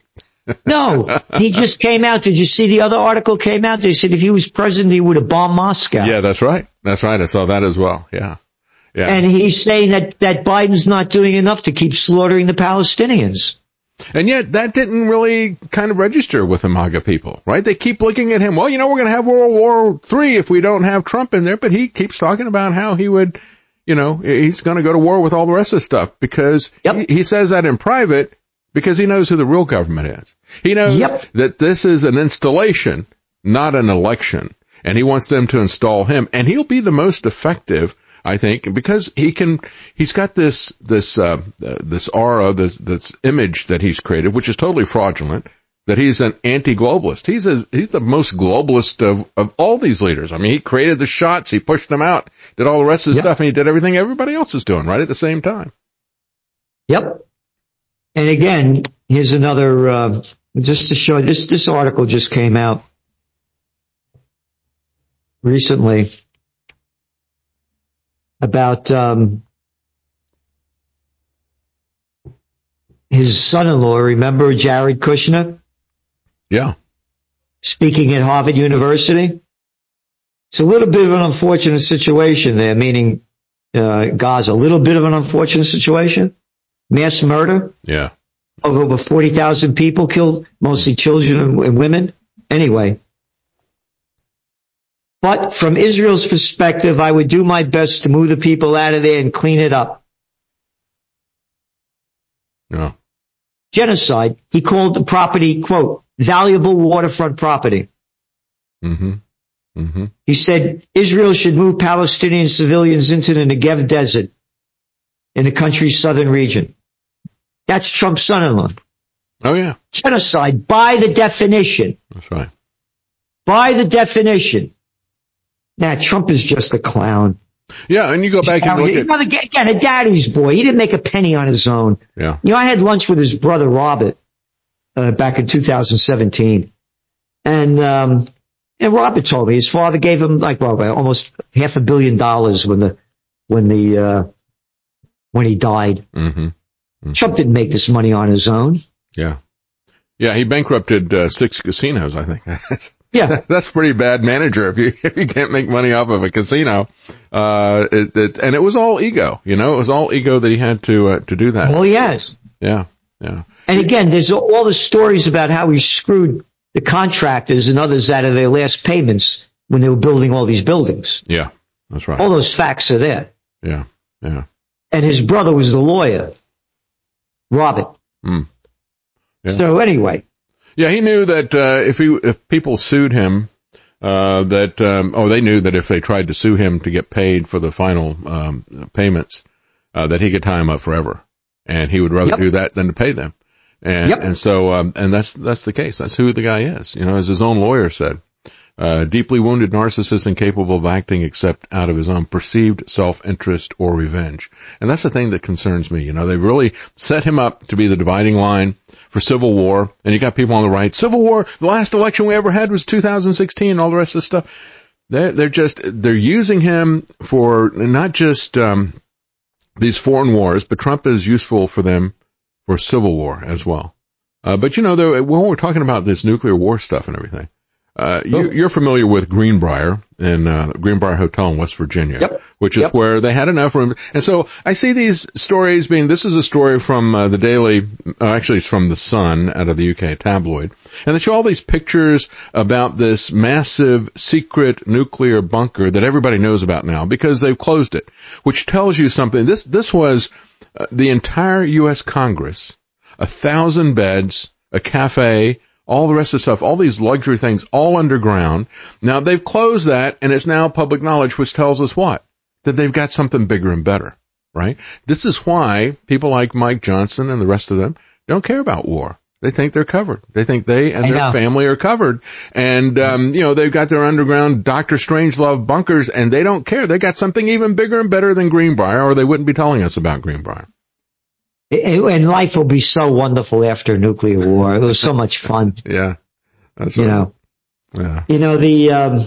Speaker 2: No, he just came out. Did you see the other article came out? They said if he was president, he would have bombed Moscow.
Speaker 1: Yeah, that's right. That's right. I saw that as well. Yeah. Yeah.
Speaker 2: And he's saying that, that Biden's not doing enough to keep slaughtering the Palestinians.
Speaker 1: And yet that didn't really kind of register with the MAGA people, right? They keep looking at him. Well, you know, we're going to have World War Three if we don't have Trump in there, but he keeps talking about how he would, you know, he's going to go to war with all the rest of the stuff because
Speaker 2: Yep.
Speaker 1: he, he says that in private because he knows who the real government is. He knows
Speaker 2: Yep.
Speaker 1: that this is an installation, not an election, and he wants them to install him, and he'll be the most effective, I think, because he can, he's got this, this, uh, uh, this aura, this, this image that he's created, which is totally fraudulent, that he's an anti-globalist. He's a, he's the most globalist of, of all these leaders. I mean, he created the shots, he pushed them out, did all the rest of the
Speaker 2: Yep.
Speaker 1: stuff, and he did everything everybody else is doing, right at the same time.
Speaker 2: Yep. And again, here's another, uh, just to show, this, this article just came out recently about, um, his son-in-law, remember Jared Kushner?
Speaker 1: Yeah.
Speaker 2: Speaking at Harvard University. It's a little bit of an unfortunate situation there, meaning, uh, Gaza, a little bit of an unfortunate situation. Mass murder.
Speaker 1: Yeah.
Speaker 2: Of over forty thousand people killed, mostly children and, and women. Anyway. But from Israel's perspective, I would do my best to move the people out of there and clean it up.
Speaker 1: Yeah.
Speaker 2: Genocide. He called the property, quote, valuable waterfront property.
Speaker 1: Mm-hmm. Mm-hmm.
Speaker 2: He said Israel should move Palestinian civilians into the Negev desert in the country's southern region. That's Trump's son-in-law.
Speaker 1: Oh, yeah.
Speaker 2: Genocide by the definition.
Speaker 1: That's right.
Speaker 2: By the definition. Now, Trump is just a clown.
Speaker 1: Yeah, and you go back and look
Speaker 2: you
Speaker 1: at...
Speaker 2: know, again, a daddy's boy. He didn't make a penny on his own.
Speaker 1: Yeah.
Speaker 2: You know, I had lunch with his brother, Robert, uh, back in two thousand seventeen. And, um, and Robert told me his father gave him like, well, almost half a billion dollars when the, when the, uh, when he died.
Speaker 1: Mm-hmm. Mm-hmm.
Speaker 2: Trump didn't make this money on his own.
Speaker 1: Yeah. Yeah, he bankrupted uh, six casinos, I think.
Speaker 2: Yeah.
Speaker 1: That's pretty bad manager if you if you can't make money off of a casino. Uh, it, it, and it was all ego, you know, it was all ego that he had to uh, to do that.
Speaker 2: Well, he has.
Speaker 1: Yeah, yeah.
Speaker 2: And again, there's all the stories about how he screwed the contractors and others out of their last payments when they were building all these buildings.
Speaker 1: Yeah, that's right.
Speaker 2: All those facts are there.
Speaker 1: Yeah, yeah.
Speaker 2: And his brother was the lawyer, Robert.
Speaker 1: Mm. Yeah.
Speaker 2: So anyway.
Speaker 1: Yeah, he knew that uh, if he if people sued him, uh, that um, oh they knew that if they tried to sue him to get paid for the final um, payments, uh, that he could tie them up forever, and he would rather
Speaker 2: Yep.
Speaker 1: do that than to pay them. And
Speaker 2: Yep.
Speaker 1: and so um, and that's that's the case. That's who the guy is. You know, as his own lawyer said, Uh, deeply wounded narcissist incapable of acting except out of his own perceived self-interest or revenge. And that's the thing that concerns me. You know, they really set him up to be the dividing line for civil war. And you got people on the right. Civil war, the last election we ever had was two thousand sixteen, and all the rest of the stuff. They're, they're just, they're using him for not just, um, these foreign wars, but Trump is useful for them for civil war as well. Uh, but you know, though, when we're talking about this nuclear war stuff and everything, Uh, you, you're familiar with Greenbrier in uh, Greenbrier Hotel in West Virginia,
Speaker 2: yep.
Speaker 1: which is
Speaker 2: yep.
Speaker 1: where they had enough room. And so I see these stories being, this is a story from uh, the Daily, uh, actually it's from The Sun out of the U K, tabloid. And they show all these pictures about this massive secret nuclear bunker that everybody knows about now because they've closed it, which tells you something. This, this was uh, the entire U S Congress, a thousand beds, a cafe, all the rest of the stuff, all these luxury things, all underground. Now, they've closed that, and it's now public knowledge, which tells us what? That they've got something bigger and better, right? This is why people like Mike Johnson and the rest of them don't care about war. They think they're covered. They think they and their family are covered. And, um, you know, they've got their underground Doctor Strangelove bunkers, and they don't care. They got something even bigger and better than Greenbrier, or they wouldn't be telling us about Greenbrier.
Speaker 2: And life will be so wonderful after nuclear war. It was so much fun.
Speaker 1: Yeah, that's
Speaker 2: you
Speaker 1: right.
Speaker 2: know.
Speaker 1: Yeah.
Speaker 2: You know the um,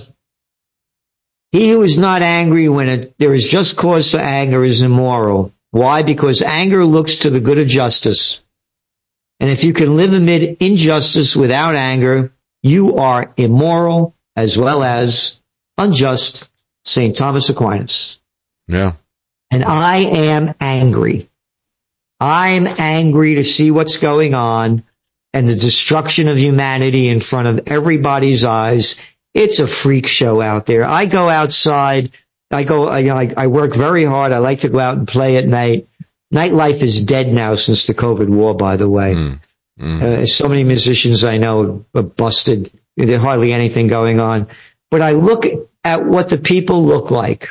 Speaker 2: he who is not angry when it, there is just cause for anger is immoral. Why? Because anger looks to the good of justice, and if you can live amid injustice without anger, you are immoral as well as unjust. Saint Thomas Aquinas.
Speaker 1: Yeah.
Speaker 2: And I am angry. I'm angry to see what's going on and the destruction of humanity in front of everybody's eyes. It's a freak show out there. I go outside. I go, I, I, I work very hard. I like to go out and play at night. Nightlife is dead now since the COVID war, by the way. Mm, mm. Uh, so many musicians I know are busted. There's hardly anything going on. But I look at what the people look like,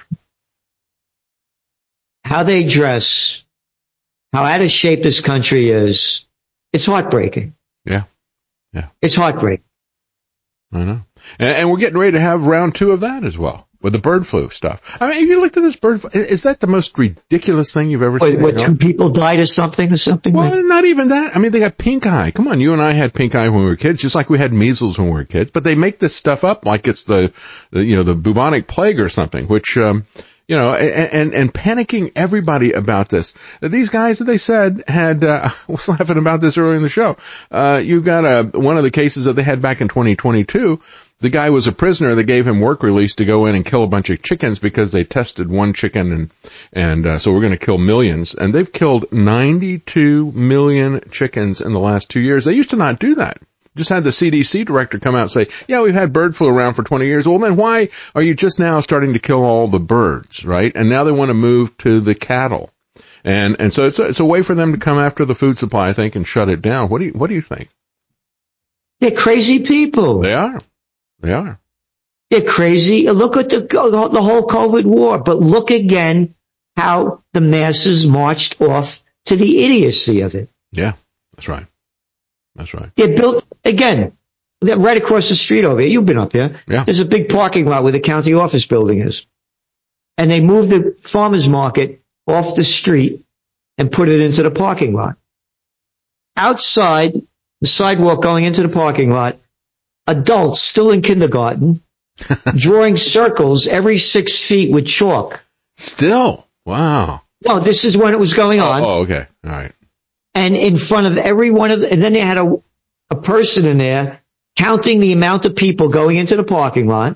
Speaker 2: how they dress, how out of shape this country is. It's heartbreaking.
Speaker 1: Yeah. Yeah.
Speaker 2: It's heartbreaking.
Speaker 1: I know. And, and we're getting ready to have round two of that as well, with the bird flu stuff. I mean, you looked at this bird flu. Is that the most ridiculous thing you've ever
Speaker 2: what,
Speaker 1: seen?
Speaker 2: What, two people died of something or something?
Speaker 1: Well,
Speaker 2: like?
Speaker 1: Not even that. I mean, they got pink eye. Come on, you and I had pink eye when we were kids, just like we had measles when we were kids. But they make this stuff up like it's the, the you know, the bubonic plague or something, which, um, you know, and, and, and panicking everybody about this. These guys that they said had, uh, I was laughing about this earlier in the show. Uh, you've got a, one of the cases that they had back in twenty twenty-two. The guy was a prisoner. They gave him work release to go in and kill a bunch of chickens because they tested one chicken and, and, uh, so we're going to kill millions. And they've killed ninety-two million chickens in the last two years. They used to not do that. Just had the C D C director come out and say, yeah, we've had bird flu around for twenty years. Well, then why are you just now starting to kill all the birds, right? And now they want to move to the cattle. And, and so it's a, it's a way for them to come after the food supply, I think, and shut it down. What do you, what do you think?
Speaker 2: They're crazy people.
Speaker 1: They are. They are.
Speaker 2: They're crazy. Look at the, the whole COVID war, but look again how the masses marched off to the idiocy of it.
Speaker 1: Yeah, that's right. That's right.
Speaker 2: They built, again, right across the street over here. You've been up here.
Speaker 1: Yeah.
Speaker 2: There's a big parking lot where the county office building is. And they moved the farmer's market off the street and put it into the parking lot. Outside, the sidewalk going into the parking lot, adults still in kindergarten drawing circles every six feet with chalk.
Speaker 1: Still? Wow.
Speaker 2: No, this is when it was going on.
Speaker 1: Oh, oh okay. All right.
Speaker 2: And in front of every one of the, and then they had a, a person in there counting the amount of people going into the parking lot.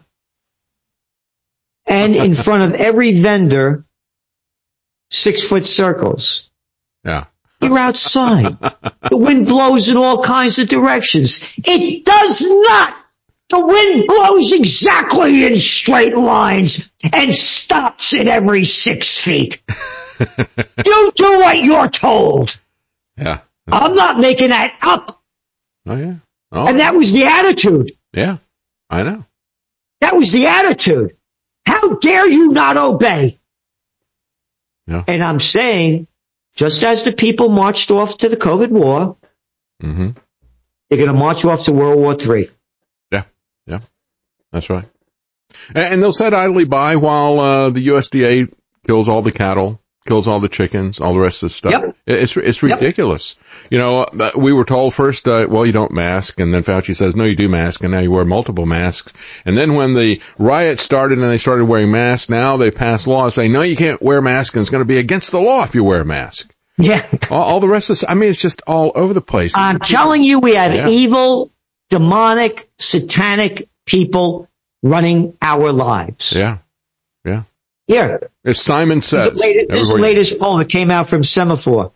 Speaker 2: And in front of every vendor, six foot circles.
Speaker 1: Yeah.
Speaker 2: You're outside. The wind blows in all kinds of directions. It does not. The wind blows exactly in straight lines and stops at every six feet. You do what you're told.
Speaker 1: Yeah.
Speaker 2: I'm not making that up.
Speaker 1: Oh, yeah. Oh.
Speaker 2: And that was the attitude.
Speaker 1: Yeah, I know.
Speaker 2: That was the attitude. How dare you not obey?
Speaker 1: Yeah.
Speaker 2: And I'm saying, just as the people marched off to the COVID war,
Speaker 1: mm-hmm.
Speaker 2: they're going to march off to World War Three.
Speaker 1: Yeah, yeah. That's right. And they'll sit idly by while uh, the U S D A kills all the cattle, kills all the chickens, all the rest of the stuff.
Speaker 2: Yep.
Speaker 1: It's it's ridiculous. Yep. You know, we were told first, uh, well, you don't mask, and then Fauci says, no, you do mask, and now you wear multiple masks. And then when the riot started and they started wearing masks, now they passed laws saying, no, you can't wear masks, and it's going to be against the law if you wear a mask.
Speaker 2: Yeah.
Speaker 1: All, all the rest of this, I mean, it's just all over the place.
Speaker 2: I'm telling you, we have
Speaker 1: yeah.
Speaker 2: evil, demonic, satanic people running our lives.
Speaker 1: Yeah. Yeah.
Speaker 2: Here.
Speaker 1: As Simon says.
Speaker 2: The latest, this is the latest poll that came out from Semaphore.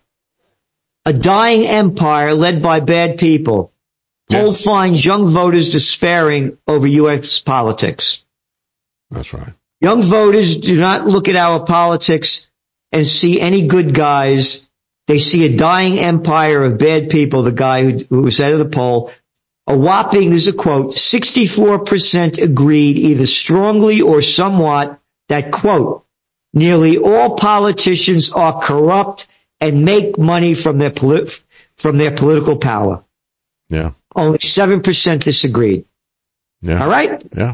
Speaker 2: A dying empire led by bad people. Poll yeah. finds young voters despairing over U S politics.
Speaker 1: That's right.
Speaker 2: Young voters do not look at our politics and see any good guys. They see a dying empire of bad people, the guy who, who was head of the poll. A whopping, this is a quote, sixty-four percent agreed either strongly or somewhat that, quote, nearly all politicians are corrupt and make money from their polit- from their political power.
Speaker 1: Yeah.
Speaker 2: Only seven percent disagreed.
Speaker 1: Yeah.
Speaker 2: All right?
Speaker 1: Yeah.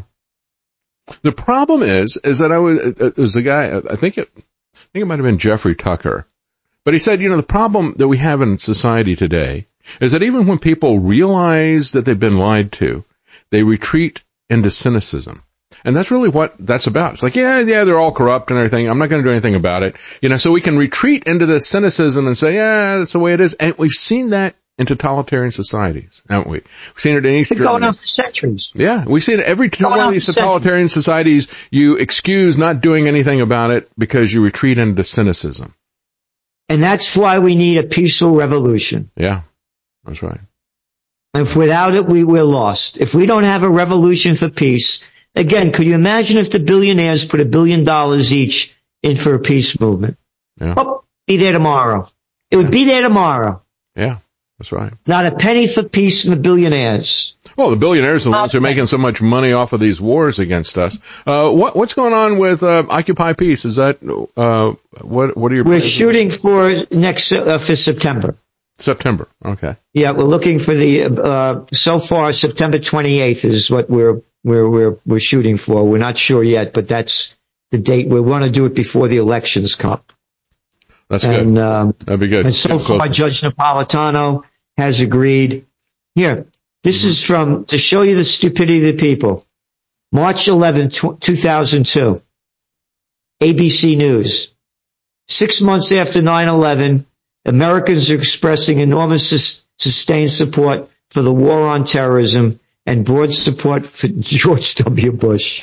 Speaker 1: The problem is, is that I was, it was a guy, I think it, I think it might have been Jeffrey Tucker, but he said, you know, the problem that we have in society today is that even when people realize that they've been lied to, they retreat into cynicism. And that's really what that's about. It's like, yeah, yeah, they're all corrupt and everything. I'm not going to do anything about it. You know, so we can retreat into this cynicism and say, yeah, that's the way it is. And we've seen that in totalitarian societies, haven't we? We've seen it in East Germany.
Speaker 2: It's going on for centuries.
Speaker 1: Yeah, we've seen it every one of these totalitarian societies. You excuse not doing anything about it because you retreat into cynicism.
Speaker 2: And that's why we need a peaceful revolution.
Speaker 1: Yeah, that's right.
Speaker 2: And if without it, we, we're lost. If we don't have a revolution for peace, again, could you imagine if the billionaires put a billion dollars each in for a peace movement?
Speaker 1: Yeah.
Speaker 2: Oh, be there tomorrow. It would yeah. be there tomorrow.
Speaker 1: Yeah, that's right.
Speaker 2: Not a penny for peace in the billionaires.
Speaker 1: Well, the billionaires are the ones who are making so much money off of these wars against us. Uh, what, what's going on with uh, Occupy Peace? Is that, uh, what, what are your
Speaker 2: We're
Speaker 1: plans?
Speaker 2: shooting for next, uh, for September.
Speaker 1: September, okay.
Speaker 2: Yeah, we're looking for the, uh, so far September twenty-eighth is what we're, we're, we're, we're shooting for. We're not sure yet, but that's the date. We want to do it before the elections come.
Speaker 1: That's
Speaker 2: and,
Speaker 1: good.
Speaker 2: Um,
Speaker 1: That'd be good.
Speaker 2: And so
Speaker 1: Get
Speaker 2: far,
Speaker 1: closer.
Speaker 2: Judge Napolitano has agreed. Here, this mm-hmm. is from, to show you the stupidity of the people. March eleventh, two thousand two. A B C News. Six months after nine eleven, Americans are expressing enormous sus- sustained support for the war on terrorism and broad support for George W. Bush.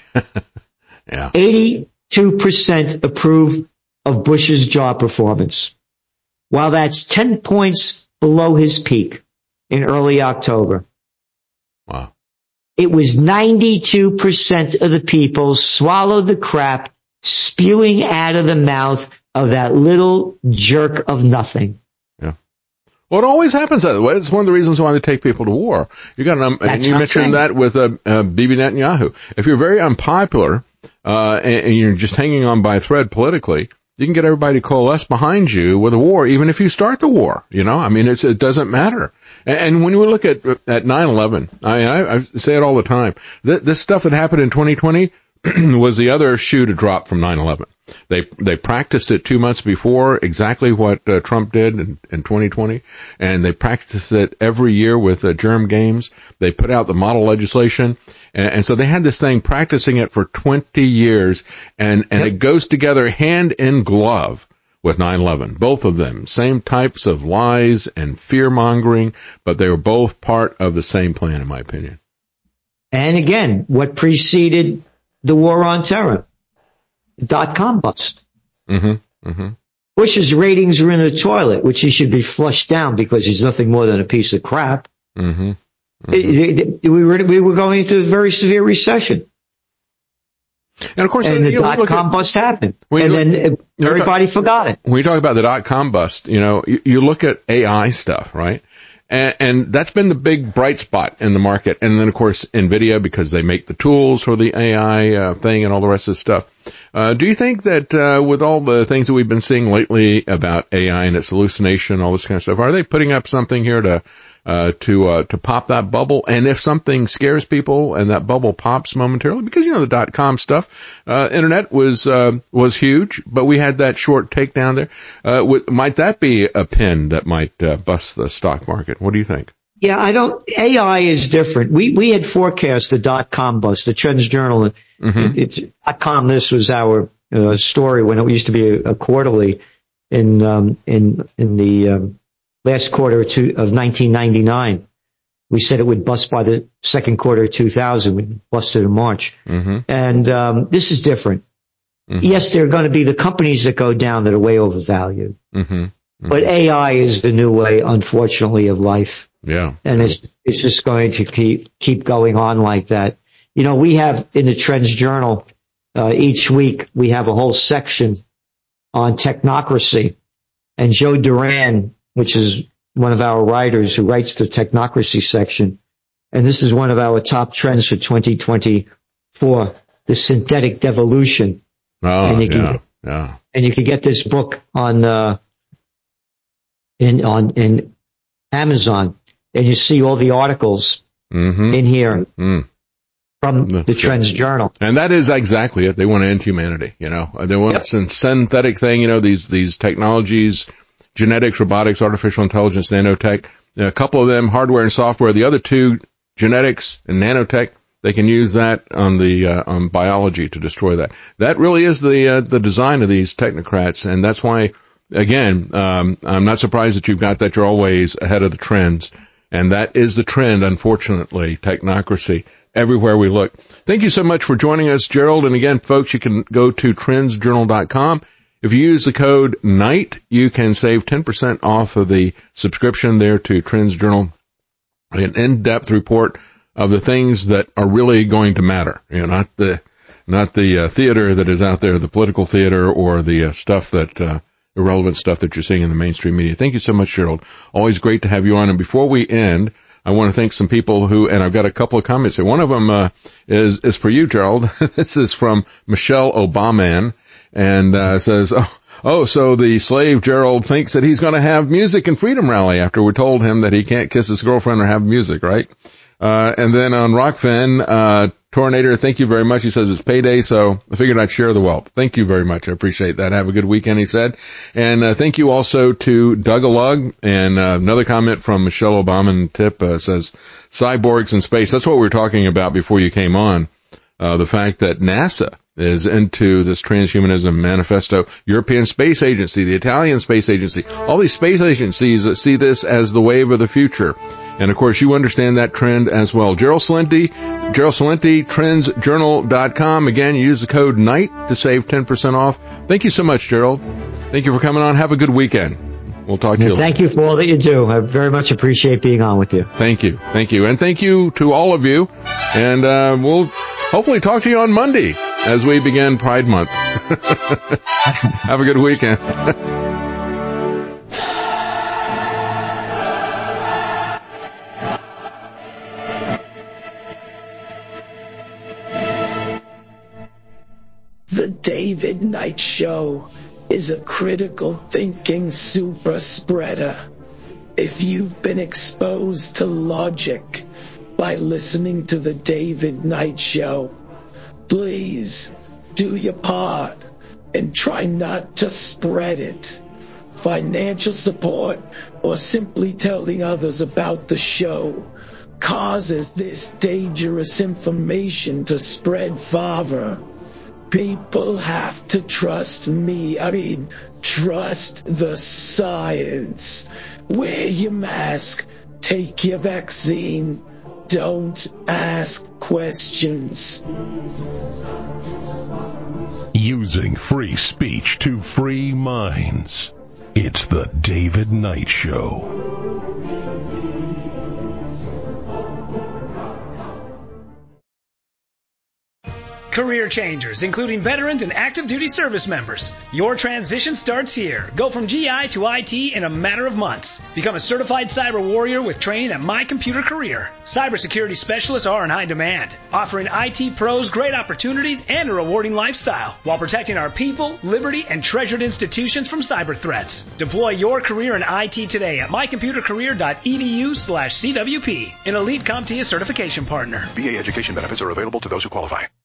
Speaker 1: Yeah.
Speaker 2: eighty-two percent approve of Bush's job performance, while that's ten points below his peak in early October.
Speaker 1: Wow.
Speaker 2: It was ninety-two percent of the people swallowed the crap spewing out of the mouth of that little jerk of nothing.
Speaker 1: Yeah. Well, it always happens that way. It's one of the reasons why they take people to war. You got, um, and you mentioned that with uh, uh, Bibi Netanyahu. If you're very unpopular uh, and, and you're just hanging on by a thread politically, you can get everybody to coalesce behind you with a war, even if you start the war. You know, I mean, it's, it doesn't matter. And, and when we look at at nine eleven, I, I, I say it all the time. Th- this stuff that happened in twenty twenty was the other shoe to drop from nine eleven. They they practiced it two months before, exactly what uh, Trump did in, in twenty twenty, and they practiced it every year with uh, germ games. They put out the model legislation, and, and so they had this thing practicing it for twenty years, and and yep. it goes together hand in glove with nine eleven. Both of them, same types of lies and fear mongering, but they were both part of the same plan, in my opinion.
Speaker 2: And again, what preceded the war on terror? Dot-com bust.
Speaker 1: Mm-hmm. Mm-hmm.
Speaker 2: Bush's ratings are in the toilet, which he should be flushed down because he's nothing more than a piece of crap.
Speaker 1: Mm-hmm. Mm-hmm.
Speaker 2: It, it, we were we were going into a very severe recession.
Speaker 1: And of course,
Speaker 2: and the
Speaker 1: you know,
Speaker 2: dot-com bust happened, and
Speaker 1: look,
Speaker 2: then it, everybody
Speaker 1: talk,
Speaker 2: forgot it.
Speaker 1: When you talk about the dot-com bust, you know, you, you look at A I stuff, right? And, and that's been the big bright spot in the market. And then, of course, NVIDIA, because they make the tools for the A I uh, thing and all the rest of the stuff. Uh, do you think that uh, with all the things that we've been seeing lately about A I and its hallucination, all this kind of stuff, are they putting up something here to uh, to, uh, to pop that bubble. And if something scares people and that bubble pops momentarily, because, you know, the dot-com stuff, uh, internet was, uh, was huge, but we had that short takedown there. Uh, w- might that be a pin that might, uh, bust the stock market? What do you think?
Speaker 2: Yeah, I don't, A I is different. We, we had forecast the dot-com bust, the Trends Journal. Mm-hmm. It, it's dot-com, this was our uh, story when it used to be a, a quarterly in, um, in, in the, um, last quarter of, two, of nineteen ninety-nine. We said it would bust by the second quarter of two thousand. We busted in March. Mm-hmm. And, um, this is different. Mm-hmm. Yes, there are going to be the companies that go down that are way overvalued. Mm-hmm. Mm-hmm. But A I is the new way, unfortunately, of life.
Speaker 1: Yeah.
Speaker 2: And it's, it's just going to keep, keep going on like that. You know, we have in the Trends Journal, uh, each week we have a whole section on technocracy, and Joe Duran, which is one of our writers who writes the technocracy section. And this is one of our top trends for twenty twenty-four, the synthetic devolution.
Speaker 1: Oh,
Speaker 2: and you
Speaker 1: yeah,
Speaker 2: can,
Speaker 1: yeah.
Speaker 2: And you can get this book on, uh, in, on, in Amazon, and you see all the articles mm-hmm. in here mm. from the, the Trends Journal.
Speaker 1: And that is exactly it. They want to end humanity, you know. They want yep. some synthetic thing, you know, these, these technologies, genetics, robotics, artificial intelligence, nanotech. A couple of them, hardware and software. The other two, genetics and nanotech, they can use that on the uh, on biology to destroy that. That really is the uh, the design of these technocrats, and that's why, again, um, I'm not surprised that you've got that. You're always ahead of the trends, and that is the trend, unfortunately, technocracy, everywhere we look. Thank you so much for joining us, Gerald. And again, folks, you can go to trends journal dot com. If you use the code NIGHT, you can save ten percent off of the subscription there to Trends Journal, an in-depth report of the things that are really going to matter, you know, not the, not the uh, theater that is out there, the political theater or the uh, stuff that, uh, irrelevant stuff that you're seeing in the mainstream media. Thank you so much, Gerald. Always great to have you on. And before we end, I want to thank some people who, and I've got a couple of comments here. One of them, uh, is, is for you, Gerald. This is from Michelle Obaman, and, uh, says, oh, oh, so the slave Gerald thinks that he's going to have music and freedom rally after we told him that he can't kiss his girlfriend or have music, right? Uh, and then on Rockfin, uh, Tornator, thank you very much. He says it's payday, so I figured I'd share the wealth. Thank you very much. I appreciate that. Have a good weekend, he said. And, uh, thank you also to Doug Alug. And, uh, another comment from Michelle Obama Tip, uh, says cyborgs in space. That's what we were talking about before you came on. Uh, the fact that NASA is into this transhumanism manifesto, European Space Agency, the Italian Space Agency, all these space agencies that see this as the wave of the future. And of course, you understand that trend as well. Gerald Celente, Gerald Celente, trends journal dot com. Again, you use the code NIGHT to save ten percent off. Thank you so much, Gerald. Thank you for coming on. Have a good weekend. We'll talk to you later.
Speaker 2: Thank you for all that you do. I very much appreciate being on with you.
Speaker 1: Thank you. Thank you. And thank you to all of you. And, uh, we'll hopefully talk to you on Monday as we begin Pride Month. Have a good weekend.
Speaker 3: The David Knight Show is a critical thinking super spreader. If you've been exposed to logic by listening to the David Knight Show, please do your part and try not to spread it. Financial support or simply telling others about the show causes this dangerous information to spread farther. People have to trust me. I mean, trust the science. Wear your mask. Take your vaccine. Don't ask questions.
Speaker 4: Using free speech to free minds. It's the David Knight Show.
Speaker 5: Career changers, including veterans and active duty service members. Your transition starts here. Go from G I to I T in a matter of months. Become a certified cyber warrior with training at My Computer Career. Cybersecurity specialists are in high demand, offering I T pros great opportunities and a rewarding lifestyle while protecting our people, liberty, and treasured institutions from cyber threats. Deploy your career in I T today at mycomputercareer.edu slash CWP, an elite CompTIA certification partner.
Speaker 6: V A education benefits are available to those who qualify.